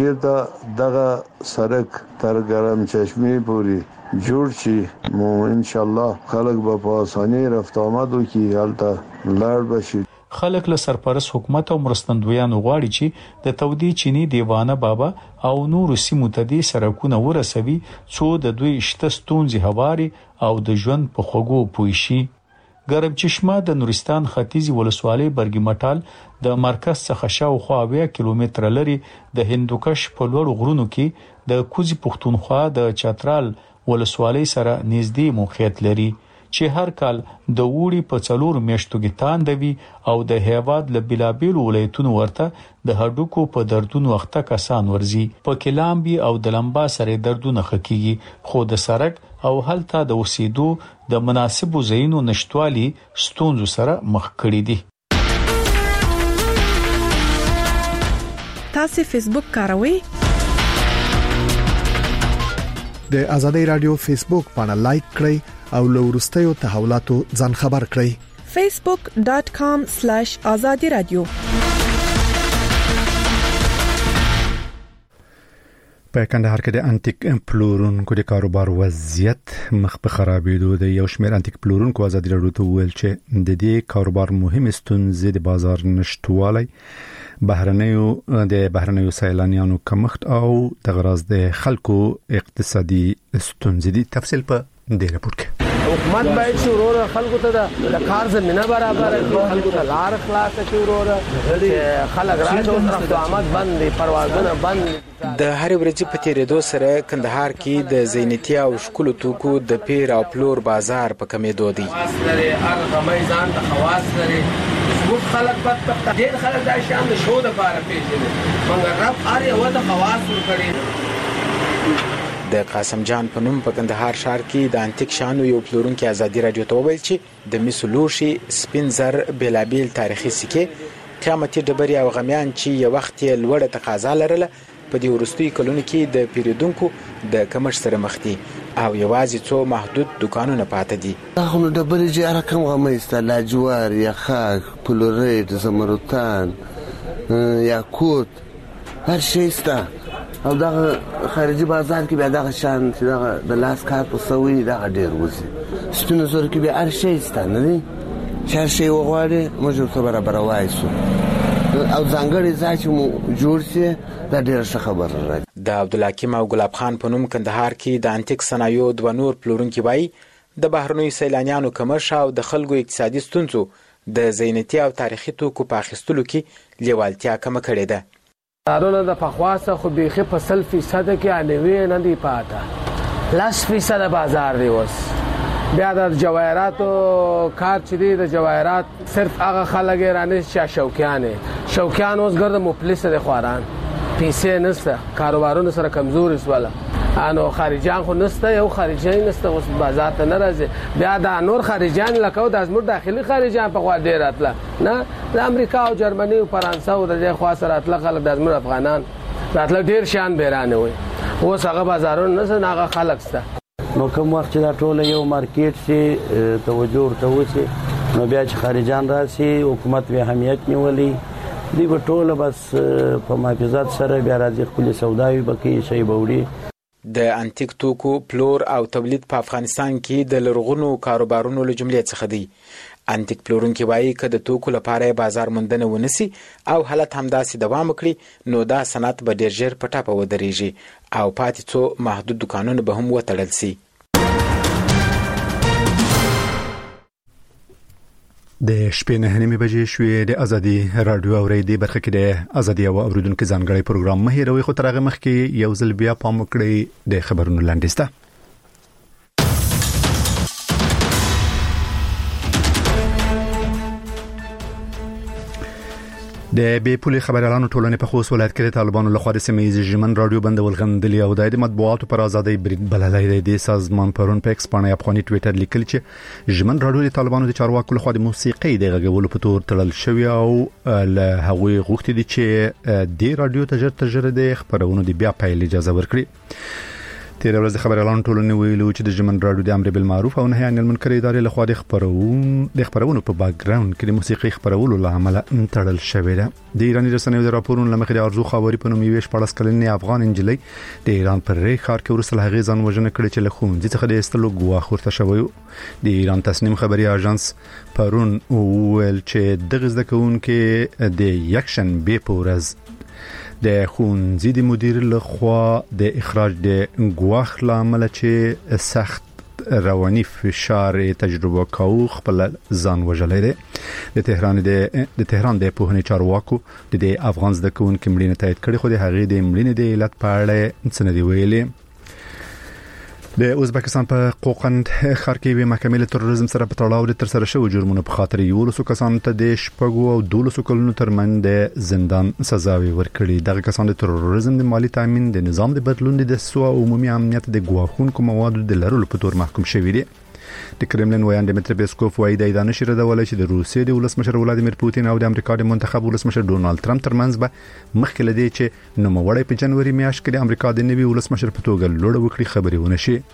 Speaker 5: چې دغه سړک تر ګرم چشمې پوری جوړ شي نو ان شاء الله خلک به په اسانۍ رفت آمد وکړي هلته لاړ بشي
Speaker 2: خلک له سرپرست حکومت او مرستندویانو غواړي چې د تودي چینی دیوانه بابا او نور سیمو ته دي سرکونه ورسوي څو د دوی شته ستونزې هواري او د ژوند په خوګو پوي شي ګرم چشمه د نورستان ختیځي ولسوالۍ برګمټال د مرکز څخه شاوخوا اویا کیلومتره لري د هندوکش په لوړ غرونو کې د کوزي پښتونخوا د چترال ولسوالۍ سره نږدې موقعیت لري چې هر کال د وړي په څلور میاشتو کې تاندوي او د هیواد له بلابل ولایتونو ورته د هډوکو په دردونو وخته کسان ورزي په کلامبي او د لمبا سره دردونه خکېږي خو د سړک او هلته د اوسېدو د مناسبو ځایونو نشټوالي ستونزو سره مخ کړي دي
Speaker 8: تاسو فیسبوک کاروئ
Speaker 14: د ازادي رادیو فیسبوک باندې لایک کړئ او له ورستیو تحولاتو ځان خبر کړئ
Speaker 8: facebook dot com slash azadi radio
Speaker 1: په کندهار کې د انټیک پلورونکو د کاروبار وضعیت مخ په خرابېدو د یو شمېر انټیک پلورونکو ازادي رادیو ته ویل چې د دې کاروبار مهم ستونزې د بازار نشټوالي بهرنیو د بهرنیو سیلانیانو کمښت او د غراض د خلکو اقتصادي ستونزې دي تفصیل په دې رپورت کې
Speaker 23: حکومت باید شروع خلکو ته د کار زمينه برابر کړي خلکو ته لار خلاص کړي ورو چې خلک راځي او طرف آمد بند پروازونه بند
Speaker 24: د هر ورځې په تیریدو سره کندهار کې د زینتي او شکل توکو د پیر او پلور بازار په کمیدو دی
Speaker 23: هغه غمیزان د خواص لري زموږ خلک په ډېر خلک د شان د شو د بار پیژني څنګه رب اړ یو د خواص ور کړی
Speaker 24: د قاسم جان په نوم په کندهار ښار کې د انټیک شانو یو پلورونکو ازادي رادیو ته ویل چې د مسلوشي سپین زر بلابل تاریخي سکه قیامتي ډبري او غمیان چې یو وخت یې لوړه تقاضا لرله په دې ورستي کلونو کې د پیریدونکو د کمښت سره مخ دي او یوازې څو محدود دکانونه پاتې دي
Speaker 25: هغه ډبري چې رقم غمیسته لاجوار یا خاک پلوریت زمرتان یا کوت هر شي ستا او دا خارجي بازار کې بیا دا شان چې دا د لاس کار په سوي دا ډېر وځي ستونه زور کې بیا هر شي ستانه دي چې هر شي وغواړي موږ ته برابر وایسو او ځانګړي ځای چې مو جوړ شي دا ډېر ښه خبره ده
Speaker 24: د عبدالحکیم او ګلاب خان په نوم کندهار کې د انټیک صنایعو د نور پلورونکو وایي د بهرنیو سیلانیانو کمښت او د خلکو اقتصادي ستونزو د زینتي او تاریخي توکو په اخیستلو کې لیوالتیا کم کړې ده
Speaker 23: دارونه د پخواسه خو بیخي په سل فیصد کې انوي نه دی پاته لاس فیصد بازار دی اوس بیا د جواهراتو کار چې دی د جواهرات صرف هغه خلک رانه چې شوقیان شوقیان اوس ګرځي مفلس دي خواران پیسې نشته کاروبارونه سره کمزوري سواله انو خارجيان خو نسته یو خارجي نسته اوس بازار ته ناراضي بیا د نور خارجيان لکه د ازمر داخلي خارجيان په خوا ډیر اتله نه د امریکا او جرمني او فرانسه او د خوا سره اتله خلک د ازمر افغانان راتله ډیر شان بیرانه وي اوس هغه بازارونه نه هغه خلک سته
Speaker 6: نو کوم وخت دا ټول یو مارکیټ شي توجه ورته وشي نو بیا چې خارجيان راشي حکومت به اهمیت نیولي دی په ټوله بس په محافظات سره بیا راځي خپل سوداوي بکی شی بوړي
Speaker 24: د انټیک توکو پلور او تولید په افغانستان کې د لرغونو کاروبارونو له جملې څخه دی. انټیک پلورونکي وایي که د توکو لپاره بازار موندنه ونسی او حالت همداسې دوام وکړي نو دا صنعت به ډېر ژر په ټاپه ودرېږي او پاتې څو محدود دکانونه به هم وتړل سي.
Speaker 1: د شپې نه نیمه بجې شوې د ازادي رادیو اوریدي برخه کې د ازادي او اوریدونکو ځانګړي پروګرام مه هیروي خو ترغه مخ کې یو ځل بیا پام وکړئ د خبرونو لاندې د بي پولي خبريالانو ټولنې په خوست ولایت کې د طالبانو لخوا د سیمې ژمن رادیو بندول غندلي او د مطبوعاتو پر ازادۍ برید بللای دی. سازمان پرون په ایکس باندې افغاني ټوئیټر لیکل چې ژمن رادیو د طالبانو د چارواکو لخوا د موسیقي د غږولو په تور تړل شوی او له هغوی غوښتي دي چې د رادیو تجربه تجربه د خبرونو د بیا پیل اجازه ورکړي. تیر ورځ د خبريالانو ټولنې ویلو چې د ژمن رادیو د امر بالمعروف او نهي عن المنکر ادارې لخوا د خبرونو د خبرونو په بیک ګراوند کې د موسیقي خبرولو لامل تړل شوی دی. د ایراني رسنیو د راپورونو لمخې د ارزو خاوري په نوم یو شپږ کلنې افغان انجلۍ د ایران پر ری ښار کې ورسره هغه ځان وژنه کړې چې له ښوونځي څخه د استلو ګواښ ورته شوی. د ایران تسنیم خبري اژانس پرون ویل چې دغه ځکه کوونکې د یکشن بي پورز د ښوونځي د مدیر لخوا د اخراج د ګواښ لامل چې سخت رواني فشار تجربه کوي خپل ځان وژلې ده. د تهران د د تهران د پوهنې چارواکو د افغان زده کوونکو مړینه تایید کړي خو د هغې د مړینې د علت په اړه څه نه دی ویلي. د ازبکستان په قوقند ښار کې وی محکمې له تروریزم سره په تړاو د تر سره شوی جرمونو په خاطر یو لسو کسانو ته د شپږو او دولسو کلونو ترمنځ د زندان سزاوي ورکړي. دغه کسان د تروریزم د مالی تامین د نظام د بدلون د سو عمومي امنیت د ګواښونکو موادو د لرلو په تور محکوم شوي دي. د کرملین ویان دمیتری پیسکوف وایي د ایدان نشي ردولای چې د روسیې د ولسمشر ولادیمیر پوتین او د امریکا د منتخب ولسمشر ډونالد ټرمپ ترمنځ به مخکې لدی چې نوموړی په جنوري میاشت کې د امریکا د نوي ولسمشر په توګه لوړ وکړي خبري ونه شي.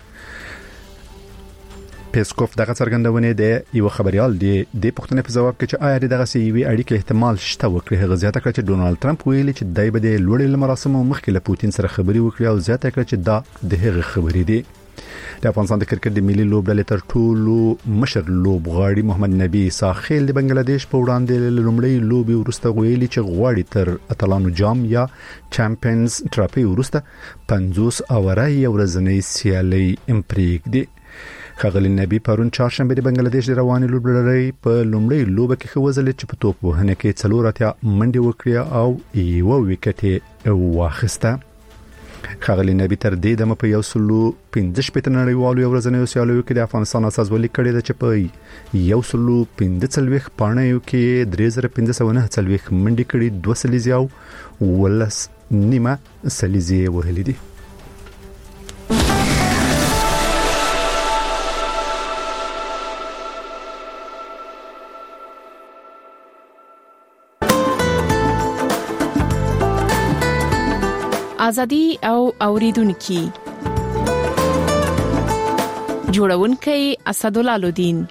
Speaker 1: پیسکوف دغه څرګندونه د یو خبريال دی د پښتنې په جواب کې چې آیا دغه سی وی اړیکه احتمال شته وکړي. هغه زیاته کړ چې ډونالد ټرمپ ویلي چې دای به د لوړې مراسمو مخکې له پوتین سره خبري وکړي او زیاته کړ چې دا د هغه خبري دي. د افغانستان د کرکټ د ملي لوبډلې تر ټولو مشر لوبغاړي محمد نبی ساحل د بنگلاديش په وړاندې لومړی لوبي ورسته ویلي چې غواړي تر اتلانو جام یا چمپionز ټرافي ورسته پنځوس اوره یو ورځنی سیالي امپریک دي. خغلی نبی پرون چهارشنبه د بنگلاديش د رواني لوبډلې په لومړی لوب کې خوځل چې په توپ وهنه کې څلور اتیا منډي وکړي او یو وکټ واخیسته. خغلی نبی تر دې دمه په یو سلو پنځه شپږ نړیوالو یو ورځنیو سیالیو کې د افغانستان اساس ولې کړی د چې په یو سلو پنځه څلويخ پاڼې کې درې زره پنځه سوه نه څلويخ منډي کړي دوه سلیزي او ولس نیمه سلیزي وهلې دي.
Speaker 19: ازادي او اوریدونکو جوړونکي اسدالله لودین.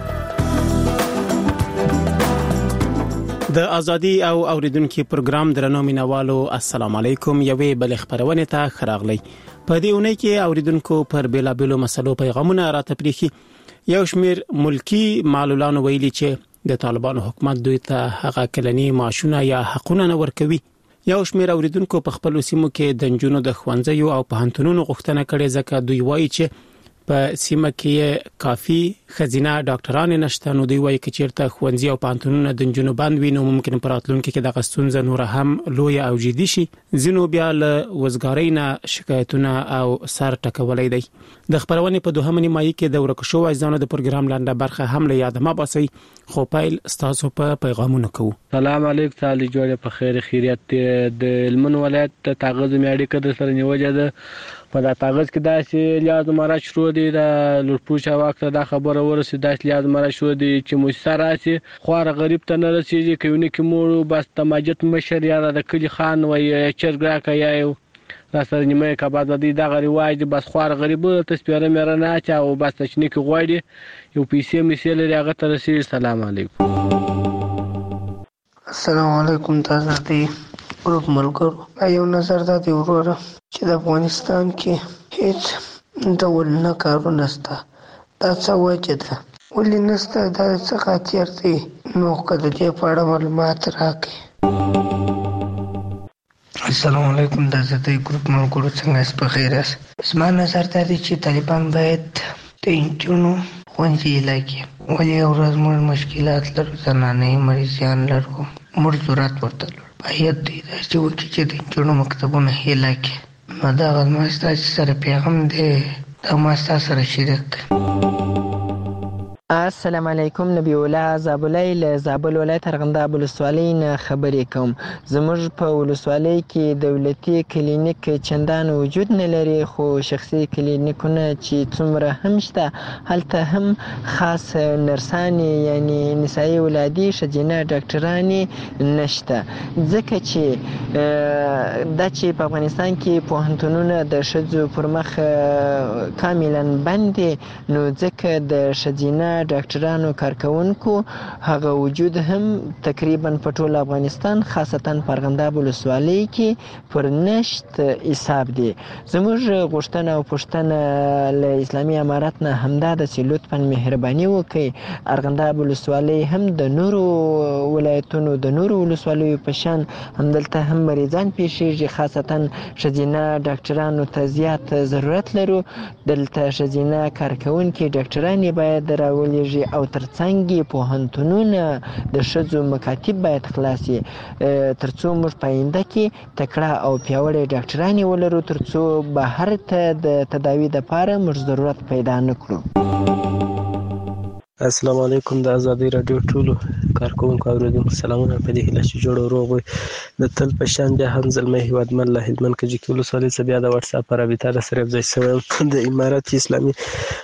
Speaker 7: د ازادي او اوریدونکو پروګرام درنو مینوالو السلام علیکم. یوې بل خبرونه ته خراغلی په دې اونۍ کې اوریدونکو پر بیلابلو مسلو پیغامونه راته پریخي. یو شمیر ملکی معلولان ویلي چې د طالبانو حکومت دوی ته هغه کلنی معاشونه یا حقونه نه ورکوي. یو شمیر اوریدونکو په خپل سیمو کې د جنونو د خوانځیو او پوهنتونونو غوښتنه کړې ځکه دوی وایي چې په سیمه کې کافي خزینه ډاکټران نشته، نو دوی وايي چې چیرته خوندزي او پانتونونه د جنوب باندې وینو ممکن پر راتلونکي کې د غستونځ نور هم لوی او جدي شي. زینو بیا له وزګارۍ نه شکایتونه او سر ټکولې دي. د خبرونه په دوهمه نیمایي کې د ورکشو اجزانو د پروګرام لاندې برخه هم له یاد ما باسي، خو پایل ستاسو په پیغامونو کوو.
Speaker 9: سلام علیکم، تعالی جوړه په خیر خیریت. د علمن ولایت تاغز میاړي کده سره نیوجه ده په دا تاغز کې داسې لیاز مراد شروع دي د لورپوشا وخت دا خبره ورسې داسې لیاز مراد شروع دي چې مستر راسي خوار غریب ته نه رسیږي کوي کې مور بس تماجت مشر یا د کلی خان وای چرګا کیا یو دا سره نیمه کباب د دا غری وای بس خوار غریب ته سپیره مې نه اچا او بس تشنی کې غوړي یو پیسې مې سیل لري هغه ته رسیږي. السلام علیکم.
Speaker 11: السلام علیکم. تاسو ته ګروپ ملګرو یو نظر دا دی وروره چې د افغانستان کې هیڅ ډول نه کارونه نشته. دا څه وجه ده ولې نشته؟ دا څه خاطر دی؟ نو که د دې په اړه معلومات راکړئ. السلام علیکم. دا زه د ګروپ ملګرو څنګه یاست؟ په خیر یاست؟ زما نظر دا دی چې طالبان باید د انجونو ښوونځي علاقې ولې یو ورځ موږ مشکلات لرو، زنانې مریضیان لرو، موږ ضرورت ورته لرو، باید دی داسې وکړي چې د انجونو مکتبونه هیله کړي. نو دغه زما ستاسو سره پیغام دی، دا ما ستاسو سره شریک کړي.
Speaker 12: السلام علیکم. نبی الله زابلای له زابل ولایت ارغنداب ولسوالۍ نه خبرې کوم. زموږ په ولسوالۍ کې دولتي کلینیک چندان وجود نه لري، خو شخصي کلینیکونه چې څومره هم شته هلته هم خاص نرسانې یعنی نسایي ولادي ښځینه ډاکټرانې نشته، ځکه چې دا چې په افغانستان کې پوهنتونونه د ښځو پر مخ کاملا بند دي، نو ځکه د ښځینه ډاکټرانو کارکونکو هغه وجود هم تقریبا په ټول افغانستان خاصتا په ارغنداب ولسوالۍ کې پر نشت حساب دي. زموږ غوښتنه او پوښتنه له اسلامي امارت نه همدا ده چې لطفا مهرباني وکړي ارغنداب ولسوالۍ هم د نورو ولایتونو د نورو ولسوالیو په شان همدلته هم مریضان پیښیږي، خاصتا ښځینه ډاکټرانو ته زیات ضرورت لرو. دلته ښځینه کارکونکي ډاکټرانې باید راولي او ترڅنګ پوهنتونونه د ښځو مکاتب باید خلاص شي ترڅو موږ په آینده کې تکړه او پیاوړې ډاکټرانې ولرو، ترڅو بهر ته د تداوی لپاره موږ ضرورت پیدا نه کړو.
Speaker 13: السلام علیکم. د ازادي رادیو ټولو کارکونکو اوریدونکو سلامونه. په دې هیله چې جوړ او روغ وي. د تل په شان بیا هم زلمی هیوادمل له هلمند کجکي ولسوالۍ څخه بیا د واتس اپ رابطه را سره یوځای شوی د امارت اسلامي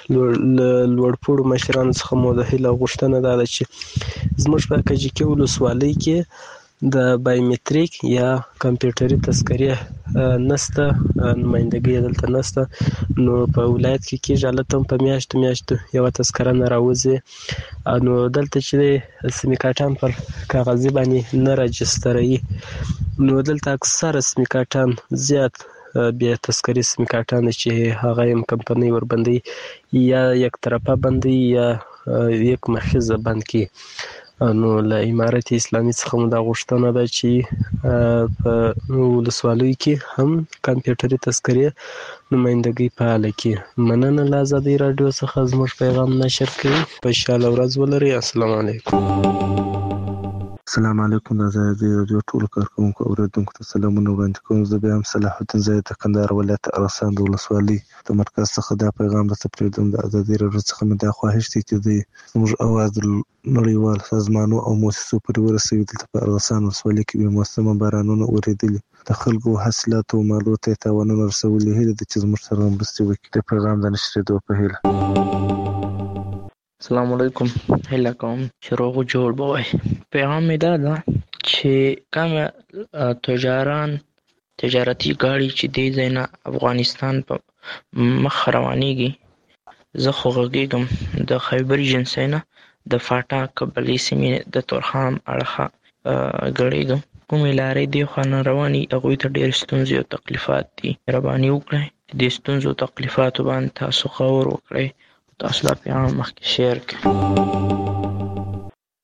Speaker 13: لوړپوړو مشرانو څخه مو د هیله غوښتنه ده چې زموږ په کجکي ولسوالۍ کې د بایومټریک یا کمپیوټري تذکرې نسته، نمایندګي دلته نسته. نو په ولایت کې کېږي هلته هم په میاشتو میاشتو یوه تذکره نه راوځي، نو دلته چې سمې کارټان پر کاغذي باندې نه راجستروي، نو دلته اکثره سمې کارټان زیات بیا تذکرې سمې کارټان چې هغه یم کمپنۍ وربندوي یا یک طرفه بندوي یا یک مخیزه بند کړي. نو له امارت اسلامي څخه مو دا غوښتنه ده چې په ولسوالیو کې هم کمپیوټري تذکرې نمایندګي فعاله کړي. مننه له ازادي راډیو څخه زموږ پیغام نشر کړي. خوشحاله ورځ ولرئ. السلام علیکم.
Speaker 15: السلام علیکم. د ازادي راډیو ټولو کارکونکو اوریدونکو ته سلامونه وړاندې کوم. زه بیا هم صلاح الدین زاید د کندهار ولایت ارغسان د ولسوالۍ د مرکز څخه دا پیغام درته پرېږدم. د ازادي راډیو څخه مې دا خواهش دی چې د زموږ اواز د نړیوال سازمانونو او مؤسسو پورې ورسوي. دلته په ارغسان ولسوالۍ کې بې موسمه بارانونه اورېدلي، د خلکو حاصلاتو او مالو ته تاوانونه رسولي. هیله ده چې زموږ سره مرستې وکړي د پیغام د نشرېدو په هیله.
Speaker 26: السلام علیکم. هیله کوم چې روغ جوړ به وای. پیغام مې دا ده چې کوم تجاران تجارتي ګاډي چې دی ځای نه افغانستان په مخ روانېږي، زه خو غږېږم د خیبر ایجنسۍ نه د فاټا قبلې سیمې د تورخم اړخه ګړېږم. کومې لارې دې خوا نه روانې هغوی ته ډېرې ستونزې او تکلیفات دي. مهرباني وکړئ دې ستونزو او تکلیفاتو باندې تاسو غور وکړئ، تاسو دا پیغام مخکې شیر کړئ.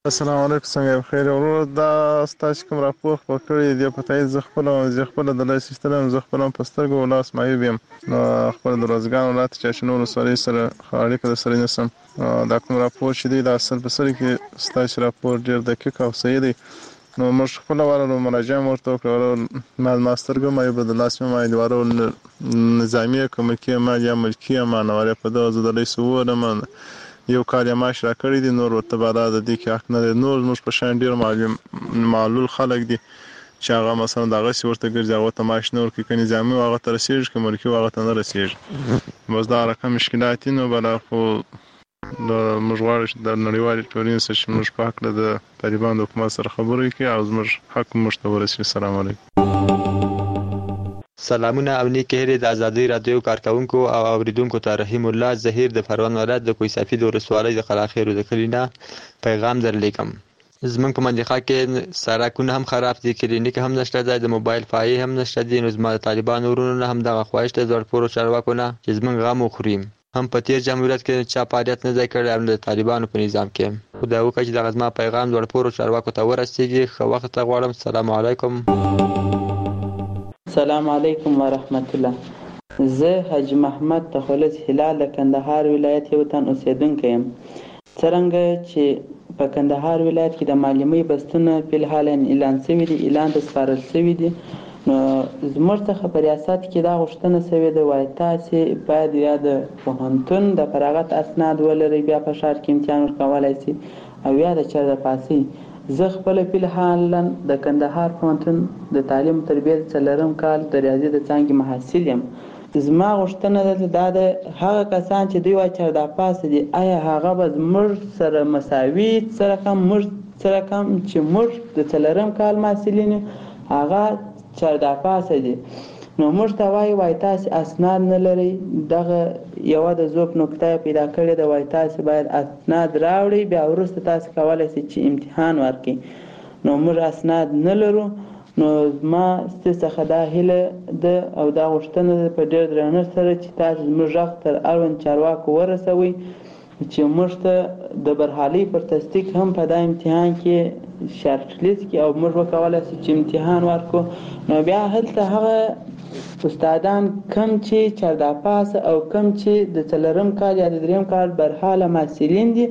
Speaker 3: السلام علیکم، څنګه بخیر ورور. دا ستاسو کوم راپور خبر کړی دی په تای ز خپل ز خپل د لای سیستم ز خپل پسترګو ولاس مایو بیم نو خپل د روزګان ولایت چې شنو رسولي سره اړیکه سره نسم. دا کوم راپور چې دی د اصل په سر کې ستاسو راپور ډیر دقیق او صحیح دی. نو موږ خپل ورو مراجعه ورته کړو مال ماسترګو مایو د لاس مې د ورو نظامی کومکي ما یا ملکی ما نواره په دغه د لای سوره من یو کار یې ماش را کړی دي. نور ورته بعد د دې کې حق نه دی. نور موږ په شان ډیر معلوم معلول خلک دي چې هغه مثلا دغه سی ورته ګرځي هغه ته ماش نور کې کني ځامي هغه تر رسیږي کوم کې هغه ته نه رسیږي. موږ دا رقم مشکلات نه بل خو د مجوړ د نړیوال ټولنې سره موږ په حق د طالبان حکومت سره خبرې کوي او موږ حق مشتور سي. السلام علیکم.
Speaker 4: سلامونه او نیک هیرې د ازادي رادیو کارکونکو او اوریدونکو ته رحیم الله زهیر د پروان ولایت د کوی صافي د ولسوالۍ د قلاخیرو د کلینا پیغام درلیکم. زمونږ په منځخه کې سړکونه هم خراب دي، کلینیک هم نشته دی، د موبایل فای هم نشته دی. نو زما د طالبان ورونو هم دغه خواهش ته زړ پورو چارواکو نه چې زمونږ غم وخوریم. هم په تیر جمهوریت کې چا فعالیت نه دی کړی د طالبانو په نظام کې. خدای وکړي چې دغه زما پیغام زړ پورو چارواکو ته ورسیږي. خو وخت ته غواړم. السلام علیکم.
Speaker 10: السلام علیکم ورحمت الله. زه حاج محمد تخلص هلال د کندهار ولایت یو تن اوسیدونکی یم. څرنګه چې په کندهار ولایت کې د معلومي بستونه په الحال اعلان شوی دی، اعلان د سپارل شوی دی، نو زموږ څخه په ریاست کې دا غوښتنه شوې ده وایي تاسې باید یا د پوهنتون د فراغت اسناد ولرئ بیا په ښار کې امتحان ورکولی شي او یا د چېرته پاسئ. زه خپل په الحال د کندهار پوهنتون د تعلیم او تربیت څلورم کال د ریاضي د څانګې محصل یم. زما غوښتنه ده دا د هغه کسان چې دوی وایي چېرته پاسه دي آیا هغه به زموږ سره مساوي سره کم موږ سره کم چې موږ د څلورم کال محصلین هغه چېرته پاسه دي. نو موږ ته وایي وایي تاسې اسناد نه لرئ. دغه یوه د ذوب نکته پیدا کړې ده وایي تاسې باید اسناد راوړئ بیا وروسته تاسې کولی شئ چې امتحان ورکړئ. نو موږ اسناد نه لرو. نو زما ستاسو څخه دا هیله ده او دا غوښتنه ده په ډېر درنښت سره چې تاسو زموږ غږ تر اړوند چارواکو ورسوئ چې موږ ته د برحالۍ پر تصدیق هم په دا امتحان کې شارټ لیست کې او موږ وکولی شو چې امتحان ورکړو. نو بیا هلته هغه استادان کم چې چېرته پاس او کم چې د څلورم کال یا د دریم کال برحاله محصلین دي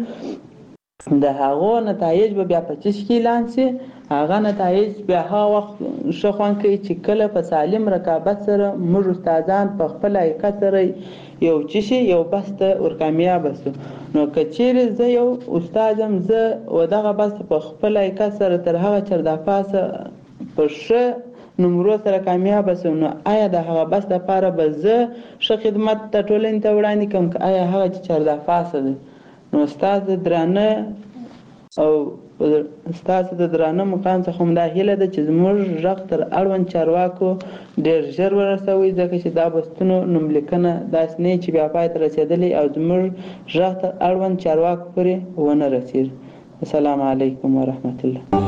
Speaker 10: د هغو نتایج به بیا په چیش کې اعلان شي. هغه نتایج بیا هغه وخت ښه خوند کوي چې کله په سالم رقابت سره موږ استادان په خپل حقیقت سره یو چیشي یو بس ته ورکامیابه شو. نو که چیرې زه یو استاد یم زه و دغه بس په خپل حقیقت سره تر هغه چېرته پاسه په ښه نمرو سره کامیاب شم نو آیا د هغه بس لپاره به زه ښه خدمت د ټولنې ته وړاندې کړم که آیا هغه چې چېرته پاسه دی. نو ستاسو درانه او ستاسو د درانه مقام څخه هم دا هیله ده چې زموږ غږ تر اړوند چارواکو ډېر ژر ورسوئ ځکه چې دا بستونو نوملیکنه داسې نه چې بیا پای ته رسېدلی او زموږ غږ تر اړوند چارواکو پورې ونه رسېږي. السلام علیکم ورحمت الله.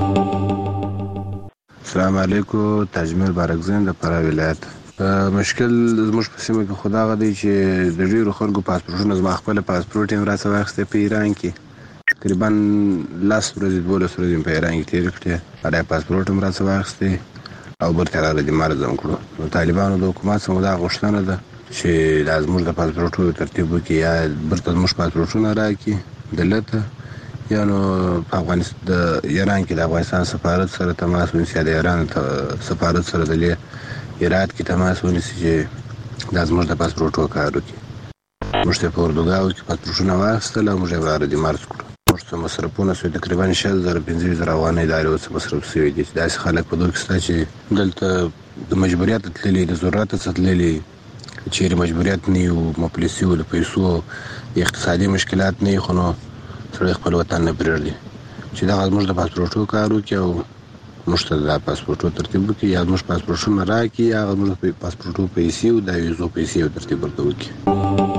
Speaker 16: السلام علیکم. تاجمل بارکزین د فراه ولایت. مشکل زموږ په سیمه کې خدا غدي چې د ډیرو خلکو پاسپورټونه زما خپل پاسپورټ یې راڅه واخیسته په ایران کې تقریبا لاس ورځې دولس ورځې په ایران کې تېرې کړې اړای پاسپورټ هم راڅه واخیسته او برته راغلی د مرزم کړو. نو طالبانو د حکومت څخه دا غوښتنه ده چې د زموږ د پاسپورټونو ترتیب وکړي یا برته زموږ پاسپورټونه راکړي دلته یا نو په افغانستان د ایران کې د افغانستان سفارت سره تماس ونیسي د ایران سفارت سره د ایران کې تماس ونیسي چې د زموږ د پاسپورټو کار وکړي. موږ ته په اردوګاو کې پاسپورټونه واخیستل او موږ یې راردي مارس کړو. موږ ته مصرفونه شوي تقریبا شل زره پنځه زره افغانۍ داري اوس مصرف شوي دي. داسې خلک په دغه کې شته چې دلته د مجبوریت تللي د ضرورت څخه تللي چیرې مجبوریت نه وي مفلس وي د پیسو اقتصادي مشکلات نه وي خو نو سړی خپل وطن نه پرېږدي چې دغه زموږ د پاسپورټو کار وکړي او موږ ته د پاسپورټو ترتیب وکړي یا زموږ پاسپورټونه راکړي یا زموږ د پاسپورټو پیسې او د ویزو پیسې ترتیب ورته وکړي.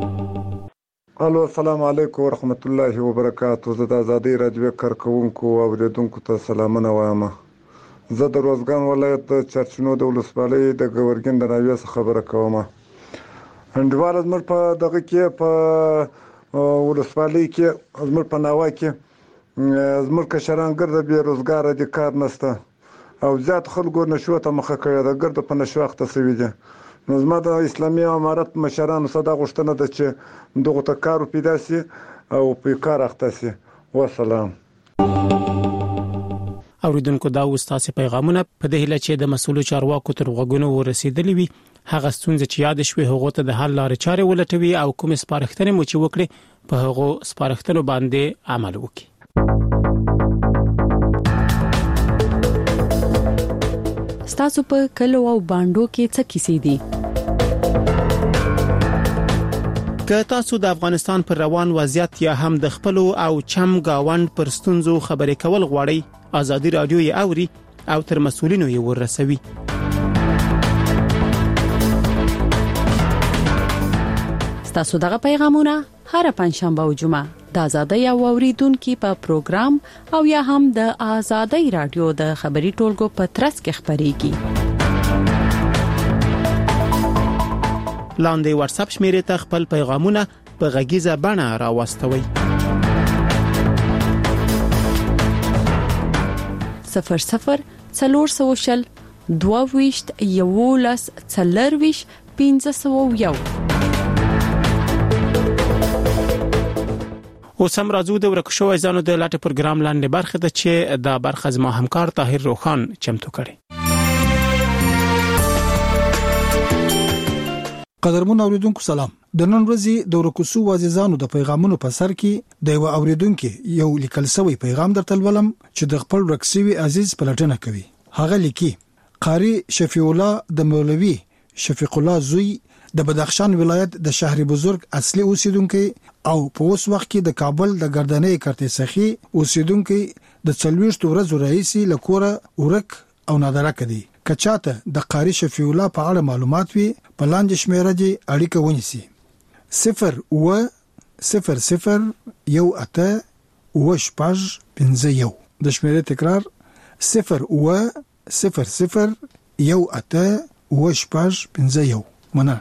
Speaker 17: الو السلام علیکم ورحمت الله وبرکاتو. زه د ازادۍ راډیو کارکوونکو او اوریدونکو ته سلامونه وایم. زه د روزګان ولایت د چرچنو د ولسوالۍ د ګورګین د ناوې څخه خبره کوم. انډیواله زموږ په دغه کې په ولسوالۍ کې زموږ په ناوه کې زموږ کشران ګرده بې روزګاره دي، کار نشته او زیات خلکو نشو ته مخه کړې ده، ګرده په نشو اخته شوي دي. نو زما د اسلامي امارت مشرانو څخه دا غوښتنه ده چې دغو ته کار پیدا شي او په کار اخته شي. والسلام.
Speaker 7: اوریدونکو دا وستاسې پیغامونه په دې هیله چې د مسؤلو چارواکو تر غوږونو ورسېدلې وي. هغه ستونزې چې یاد شوي هغه ته د حل لارې چارې ولټوي او کوم سپارښتنې مو چې وکړي په هغه سپارښتنو باندې عمل وکړي.
Speaker 2: ستاسو په کلو او باندو کې څه کیسې دي؟
Speaker 7: که تاسو د افغانستان پر روان وضعیت یا هم د خپل او چم گاوند پر ستونزو خبرې کول غواړئ، آزادي رادیو یې اوري او تر مسؤلینو یې ورسوي.
Speaker 2: ستاسو دغه پیغامونه هر پنځشنبه او جمعه د آزادۍ او اوریدونکو په پروګرام او یا هم د آزادۍ رادیو د خبري ټولګو په ترڅ کې خبريږي.
Speaker 7: لاندې واتس اپ شمیرې ته خپل پیغامونه په غږیزه بڼه راوستوي.
Speaker 2: صفر صفر څلور سوشل دوه ویشت یولس څلرویش پنځه سوه یو.
Speaker 7: اوس هم راځو د ورکشو ځانو د لاټ پروګرام لاندې برخه ده چې دا برخه زما همکار طاهر روخان چمتو کړي.
Speaker 5: قدرمن اوریدونکو سلام. د نن ورځې د ورکشو وازیزانو د پیغامونو په سر کې د یو اوریدونکو یو لیکل شوی پیغام درته ولم چې د خپل رکسوي عزیز پلټنه کوي. هغه لیکي قاری شفیع الله د مولوی شفیق الله زوی د بدخشان ولایت د شهر بزرگ اصلي اوسیدونکو او په اوس وخت کې د کابل د ګردنې کرته سخي اوسیدونکو د څلويشت ورځو رئیسي لکوره ورک او نادره کړي. کچاته د قاری شفیع الله په اړه معلومات وي په لاندې شمیره دي اړیکه ونیسي. صفر و صفر صفر یو اته و شپږ پنځه یو. د شمیره تکرار صفر و صفر صفر یو اته و شپږ پنځه یو. مننه.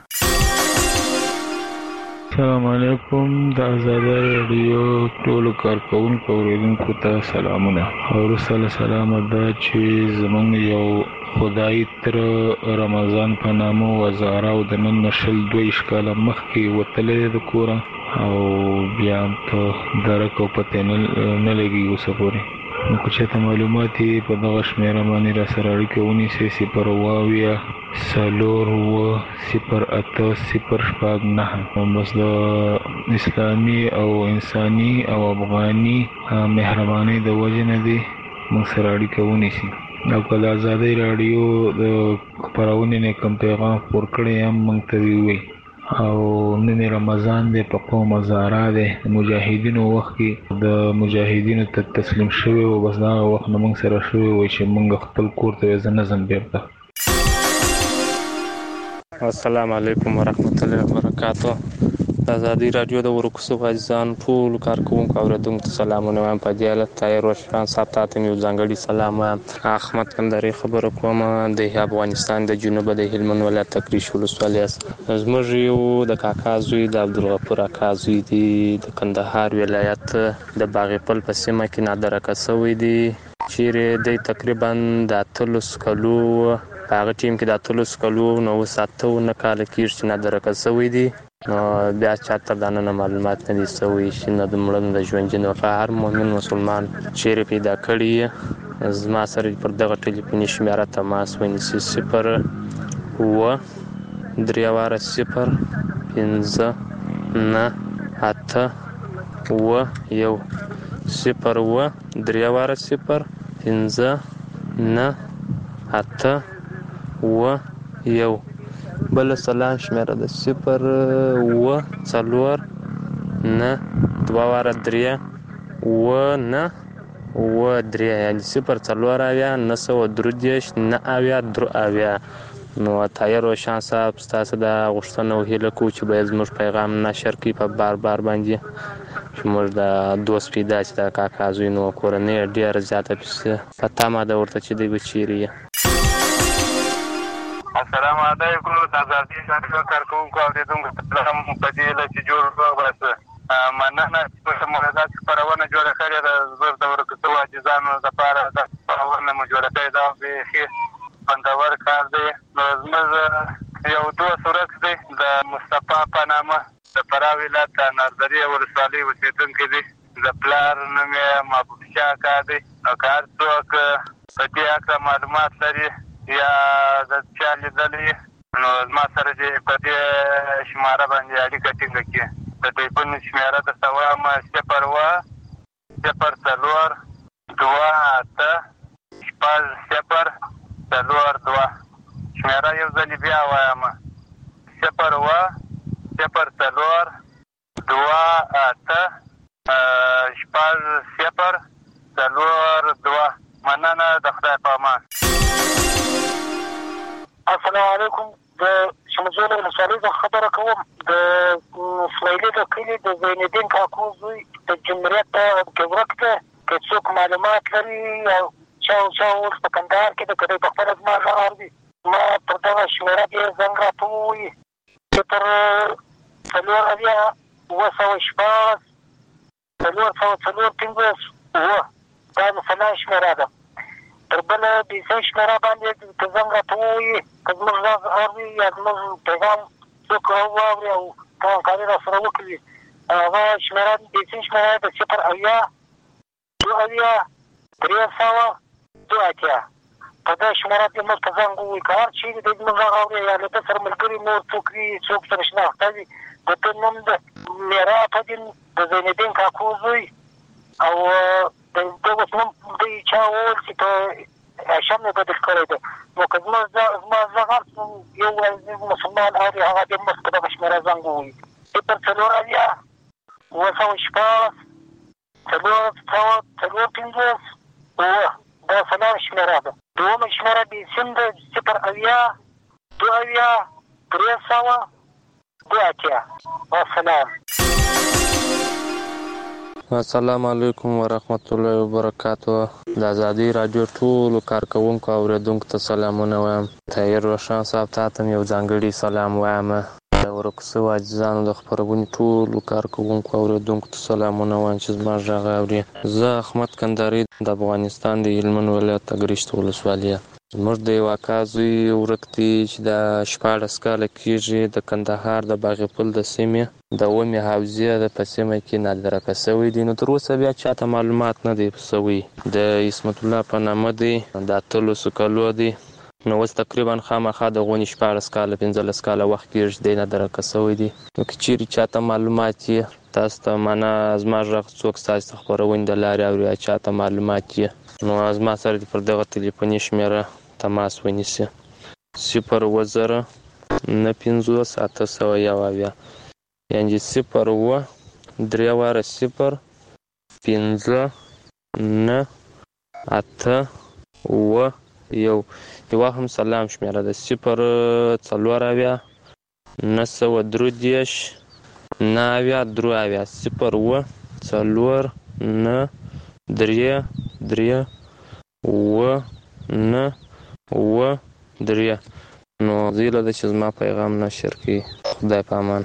Speaker 18: السلام علیکم. د آزادۍ رادیو ټولو کارکونکو اوریدونکو ته سلامونه. او رسول سلام ده چې زمونږ یو خدای تر رمضان په نامو وزاره او د نن نشل دوی ښکاله مخکې وتلې د کوره او بیا ته درک او پته نه لګي اوسه پورې. نو که چېرته معلومات یې په دغه شمېره باندې را سره اړیکه ونیسئ صفر اوه اویا څلور اوه صفر اته صفر شپږ نهه. بس د اسلامي او انساني او افغاني مهربانۍ د وجې نه دی موږ سره اړیکه ونیسي. او که د آزادۍ راډیو د خپرونې نه کوم پیغام خپور کړی هم موږ ته ووایي. او نن رمضان دی په قوم هزاره دی د مجاهدینو وخت کې د مجاهدینو ته تسلیم شوی او بس دا وخت نه موږ سره شوی وای چې موږ خپل کور ته ځنه ځم بیرته.
Speaker 20: السلام علیکم ورحمت الله وبرکاتہ. د آزادۍ رادیو د ورکشو عزیزان ټول کارکونکو اوریدونکو ته سلامونه وایم. په دې حالت طاهر روشن صاحب ته یو ځانګړي سلام وایم. احمد کندهاري خبره کوم د افغانستان د جنوب د هلمند ولایت تکریش ولسوالۍ. زموږ یو د کاکا زوی د عبدالغفور اکا زوی دی د کندهار ولایت د باغپل په سیمه کې نادره کسوي دی چیرې د تقریبا د اتلس کلو په هغه ټیم کې د اتلس کلو نو ساتو نه کال کې چې نادره کسوي دی. نو بیا چاته د نن معلومات نه دي سوي چې نه د مړن د ژوندینو په هر مؤمن مسلمان چیرې پیدا کړي. زما سره پر دغه ټلیفوني شمیره تماس ونیسي صفر اوه درې واره صفر پنځه نه اته اوه یو صفر اوه درې واره صفر پنځه نه اته اوه یو. بل سلام شمیره د صفر اوه څلور نه دوه واره درې اوه نه اوه درې یعنې صفر څلور اویا نه سوه درې دېرش نه اویا درې اویا. نو طاهر روشن صاحب ستاسو د غوښتنه او هیله کوو چې باید زموږ پیغام نشر کړي په بار بار باندې چې موږ د دوست پیدا چې د کاکا زوی نو کورنۍ ډېره زیاته پسې په تمه ده ورته چې دوی به چیرې یې.
Speaker 21: السلام علیکم. د آزادۍ رادیو کارکونکو اوریدونکو ته هم په دې هیله چې جوړ روغ باسه مننه چې په مولدات خپرونه جوړه کړې ده. زه ورته عزیزانو لپاره د خپرونه مو جوړه کړې ده او بیخي خوندور کار دی. نو زموږ یو دوست ورک دی د مصطفی په نامه د فراه ولایت د اناردرې ولسوالۍ اوسېدونکی دی. د پلار نوم یې محبوب شاه اکا دی. نو که هر څوک په دې هکله معلومات لري یا د چا لیدلی نو زما سره دې په دې شماره باندې اړیکه ټینګه کړي. د ټلیفون شمېره درته وایم صفر اووه صفر څلور دوه اته شپږ صفر څلور دوه. شمېره یو ځلې بیا وایم صفر اووه صفر څلور دوه اته شپږ صفر څلور دوه. مننه، د خدای په امان.
Speaker 6: السلام علیکم. د شمجول ولسوالۍ څخه خبره کوم. د اسماعیلي د کلي د زینالدین کاکو زوی د جمهوریت کې ورک دی. که څوک معلومات لري او چا او چا اوس په کندهار کې د که دی په خپله زما غږ اوري ما پر دغه شمېره دې زنګ راته ووایي صفر څلور اویا اووه سوه شپاړس څلور سوه څلور پنځوس اووه. دا د سلا شمېره ده. تر بله بیسۍ شمېره باندې که زنګ راته ووایي که زموږ غږ اوري یا زموږ پیغام څوک واوري او همکاري راسره وکړي هغه شمېره بیسۍ شمېره د صفر اویا دوه اویا درې سوه دوه اتیا. په دې شمېره دې موږ ته زنګ ووایي. که هر چېرې دی زموږ غږ اوري یا له ده سره ملګري نور څوک وي څوک سره شناخته وي د ده نوم د میرات الدین د زینالدین کاکو زوی او د ده اوس نوم دوی چا وویل چې په هاشم یې بدل کړی دی. نو که زما زما غږ هر یو عزیز مسلمان اوري هغه دې موږ په دغه شمېره زنګ ووایي صفر څلور اویا اووه سوه شپاړس څلور سوه څلور پنځوس اووه. دا څلور شمېره ده. دومه شمېره بې سیم ده صفر اویا دوه اویا درې سوه دوه اتیا. والسلام.
Speaker 20: السلام علیکم ورحمت الله وبرکاتو. د ازادي راډیو ټولو کارکوونکو او اورېدونکو ته سلامونه وایم. طاهر روشن صاحب ته هم یو ځانګړي سلام وایم. د ورکو سوو عزیزانو د خپرونې ټولو کارکوونکو او اورېدونکو ته سلامونه وایم چې زما غږ اوري. زه احمد کندهاري د افغانستان د هلمند ولایت اګرشت ولسوالي. زموږ د یو اکا زوی ورک دی چې د شپاړس کاله کېږي د کندهار د باغ پل د سیمې د اومې حوزې د په سیمه کې نادرکه شوی دی. نو تر اوسه بیا چاته معلومات نه دی شوی. د عصمت الله په نامه دی. د اتلسو کالو دی. نو اوس تقریبا خامخا د غونې شپاړس کاله پنځلس کاله وخت کېږي دی نادرکه شوی دی. نو که چیرې چاته معلومات یې تاسو ته معنا زما غږ څوک ستاسو د خپرونې د لارې اوري یا چاته معلومات یې نو زما سره دې پر دغه تلیفوني شمېره تماس ونیسي صفر اووه زره نه پنځوس اته سوه یو اویا. یعنې صفر اووه درې واره صفر پنځه نه اته اووه یو. یوه هم سلام شمېره ده صفر څلور اویا نه سوه درې دېرش نه اویا درې اویا. صفر اووه څلور نه درې درې اووه نه اووه درې. نو زه هیله ده چې زما پیغام نشر کړي. خدای په امان.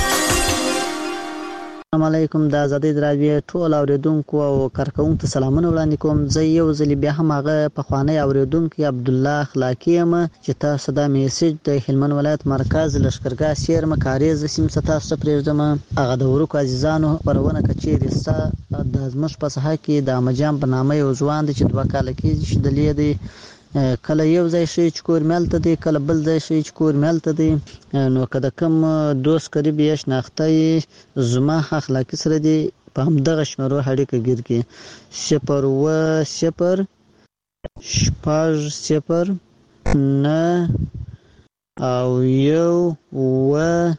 Speaker 8: السلام علیکم. د ازادۍ راډیو ټول اوریدونکو او کارکوونکو ته سلامونه وړاندې کوم. زه یو ځل بیا هم هغه پخوانی اوریدونکی عبدالله اخلاقی یم چې تاسو دا میسج د هلمند ولایت مرکز لښکرګاه سیرمه کاریز سیمې څخه تاسو ته پرېږدم. هغه د ورکو عزیزانو خپرونه که چیرې ستا د زموږ په ساحه کې د احمدجان په نامه یو ځوان دی چې دوه کاله کېږي چې دلې دی. کله یو ځای شي چې کور ملته دی کله بل ځای شي چې کور ملته دی. نو که د کوم دوست قریب یې شناخته یې زما اخلاقي سره دی په همدغه شمېرو اړیکه ګیر کړي صفر اووه صفر شپږ صفر نه او یو اووه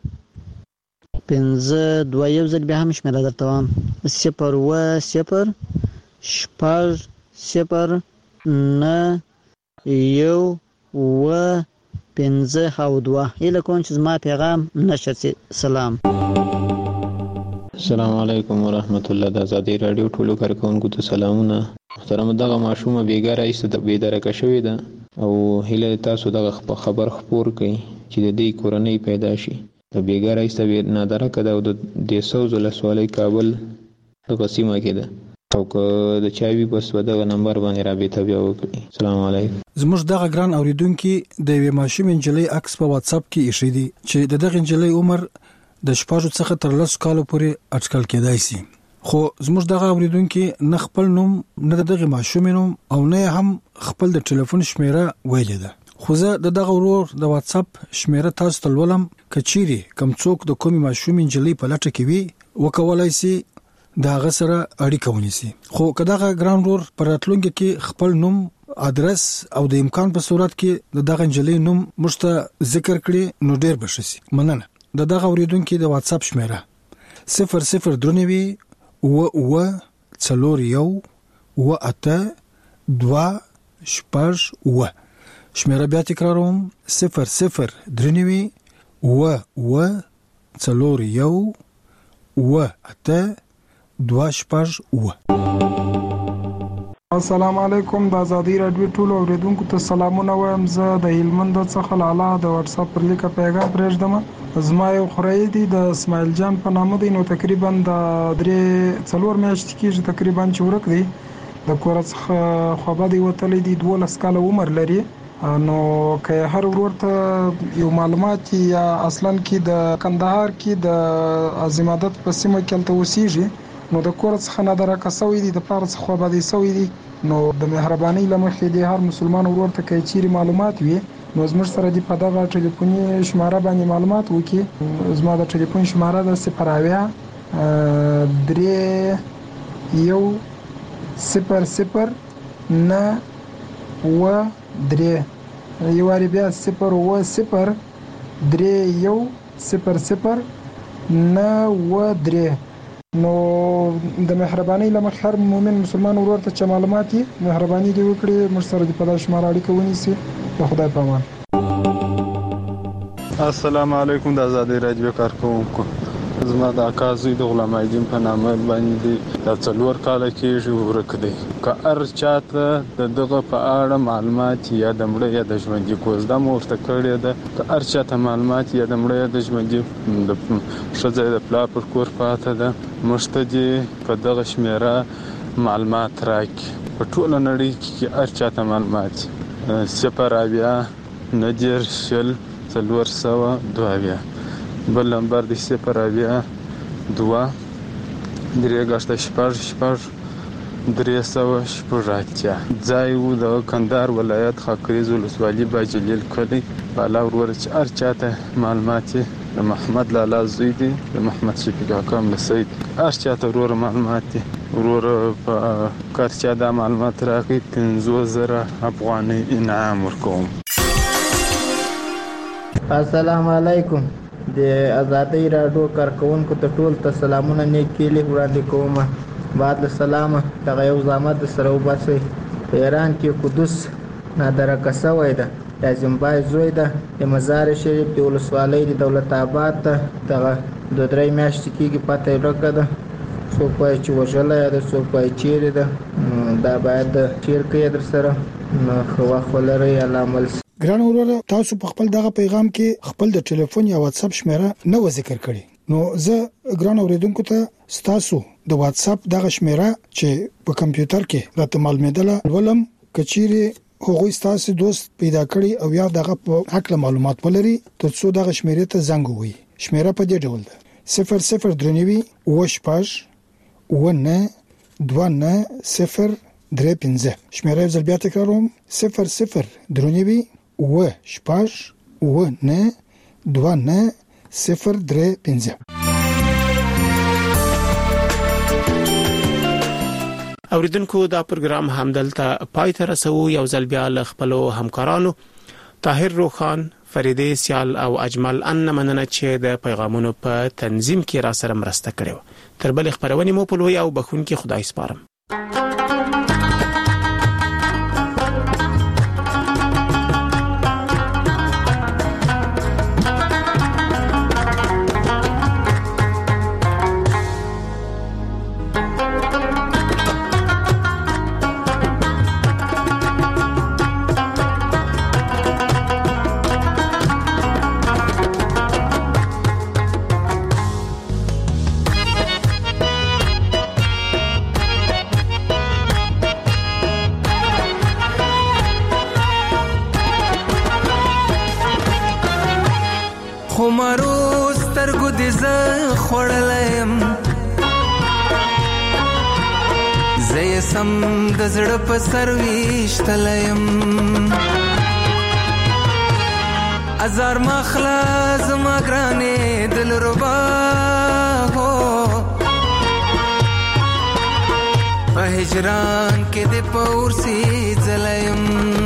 Speaker 8: پنځه دوه. یو ځل بیا هم شمېره درته وایم صفر اووه صفر شپږ صفر نه یو اووه پنځه او دوه. هیله کوم چې زما پیغام نشر شي. سلام.
Speaker 14: السلام علیکم ورحمت الله. د ازادۍ راډیو ټولو کارکوونکو ته سلامونه. محترم دغه ماشومه بیګاره ایسته د بېدرکه شوې ده او هیله تاسو دغه خبر خپور کړئ چې د دې کورنۍ پیدا شي. د بیګاره ایسته نادرکه ده او د دیسوز ولسوالۍ کابل دغه سیمه کې ده. او که د چاوي بس ودغه نمبر باندې رابطه بیا وکړي. السلام علیکم.
Speaker 5: زموږ دغه ګران اوریدونکو د یوې ماشوم انجلۍ عکس په واتس اپ کې ایښی دی چې د دغه انجلۍ عمر د شپږو څخه تر لسو کالو پورې اټکل کېدای شي. خو زموږ دغه اوریدونکو نه خپل نوم نه دغه ماشوم نوم او نه هم خپل د ټلیفون شمیره ویلې ده. خو زه د دغه ورور د واتس اپ شمیره تاسو ته ولولم کچيري کم څوک د کومي ماشوم انجلۍ په لټه کې وي وکولای شي دا غسر اړیکه ونیسي. خو کداغه ګران ورور پر راتلونکي کې خپل نوم ادرس او د امکان په صورت کې د دغه انجلۍ نوم مشته ذکر کړي نو ډیر بشي. مننه. د دغه اوریدونکو د واتس اپ شمیره صفر صفر درنوي و و څلور یو و اته دوا شپږ و. شمیره بیا تکراروم صفر صفر درنوي و و څلور یو و اته دوا شپږ و.
Speaker 1: السلام علیکم. د ازادي رادیو ټول اوریدونکو ته سلامونه وایم. زه د هلمند څخه لاله د واتس اپ پر لیکه پیغام پرېږدم. زما یو خورای دی د اسماعیل جان په نامه دی. نو تقریبا د درې څلور میاشتې کېږي تقریبا چې ورک دی. د کور څخه خوابه دی وتلی دی. دولس کاله عمر لري. نو که هر ورور ته یو معلومات یا اصلا کې د کندهار کې د عظیمادت په سیمه کې تل اوسېږي نو د کور څخه نه درکه سوی دي د پاره څخه خوابه دی سوی دي. نو د مهرباني لمخې دی هر مسلمان ورور ته کې چیرې معلومات وي نو زموږ سره دی په دغه ټلیفوني شماره باندې معلومات وکي. زما د ټلیفون شماره د صفر اویا درې یو صفر صفر نه و درې یو واری بیا صفر و صفر درې یو صفر صفر نه و درې. نو د مهرباني لمخ هر مؤمن مسلمان ورور ته چې معلومات یې مهرباني دی وکړي موږ سره د پدای شمار اړیکه ونیسي. په خدای په امان.
Speaker 3: السلام علیکم. د ازادي رادیو کارکونکو زما د اکا زوی د غلام ایدین په نامه باندې د څلور کال کېږي ورک دی. که هر چاته د دغه په اړه معلومات یا د مړه یا د ژوندي کوزده مو ورته کړې ده که هر چاته معلومات یا د مړه یا د ژوندي د ښځې د پلار پر کور پاته ده موږ ته دې په دغه شمیره معلومات راکړي. په ټوله نړۍ کې هر چاته معلومات صفر اویا نه دېرش شل څلور سوه دوه اویا. بل نمبر دی صفر اویا دوه درې ګشته شپږ شپږ درې سوه شپږ اتیا. ځای و د کندهار ولایت خاکریز ولسوالي باجلیل کلی. بالا ورور چې هر چاته معلومات د محمد لالا زوی دی د محمد شفیق حکم له سید هر چاته ورور معلومات دی. ورور په کار چا دا معلومات راکړي پنځوس زره افغانۍ انعام ورکوم.
Speaker 19: السلام علیکم. د ازادي رادیو کارکونکو ته ټول ته سلامونه نیکیلي وړاندې کوم. بعد السلام دغه یو زحمت سره وباسي. په ایران کې قدس نادرکه سوی ده د زمبای زوی ده د مزار شریف د ولسوالۍ د دولت آباد ته دغه د درې میاشتې کېږي پته ورکه ده. څوک وایي چې وژلی ده څوک وایي چیرې ده. دا باید شیر کوي در سره نو ښه وخت ولرئ. الله عمل.
Speaker 5: ګران ورور تاسو په خپل دغه پیغام کې خپل د ټلیفون یا واتس اپ شمیره نه و ذکر کړی. نو زه ګران اوریدونکو ته تاسو د واتس اپ دغه شمیره چې په کمپیوټر کې راته معلومېدله ولم کچيري هغوی تاسو دوست پیدا کړی او یا دغه په حق معلومات ولري ترڅو دغه شمیره ته زنګ ووي. شمیره په دې ډول ده صفر صفر درنوي و شپږ و نه دوه نه صفر درې پنځه. شمیره زل بیا تکراروم صفر صفر درنوي و شپږ و نه دوه نه صفر درې پنځه.
Speaker 7: اوریدونکو دا پروګرام همدلته پای ته رسو. یو ځل بیا له خپلو همکارانو طاهر روخان فریده سیال او اجمل ان مننه چې د پیغامونو په تنظیم کې را سره مرسته کړې. تر بل خبرونه مو په لوی او بخونکي خدای سپارم.
Speaker 9: زه سم د زړه په سر ویشتلیم ازار مخلا زما ګرانې دلربا هو په هجران کې د پورسي ځلیم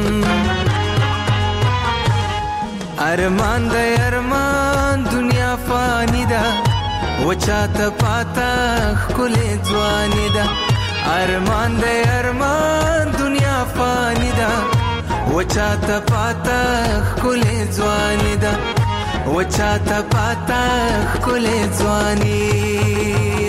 Speaker 9: ارمان د ارمان دنیا فانی ده وچاته پاتا خلې ځواني ده ارمان د ارمان دنیا فانی ده وچاته پاتا خلې ځواني ده وچاته پاتا خلې ځواني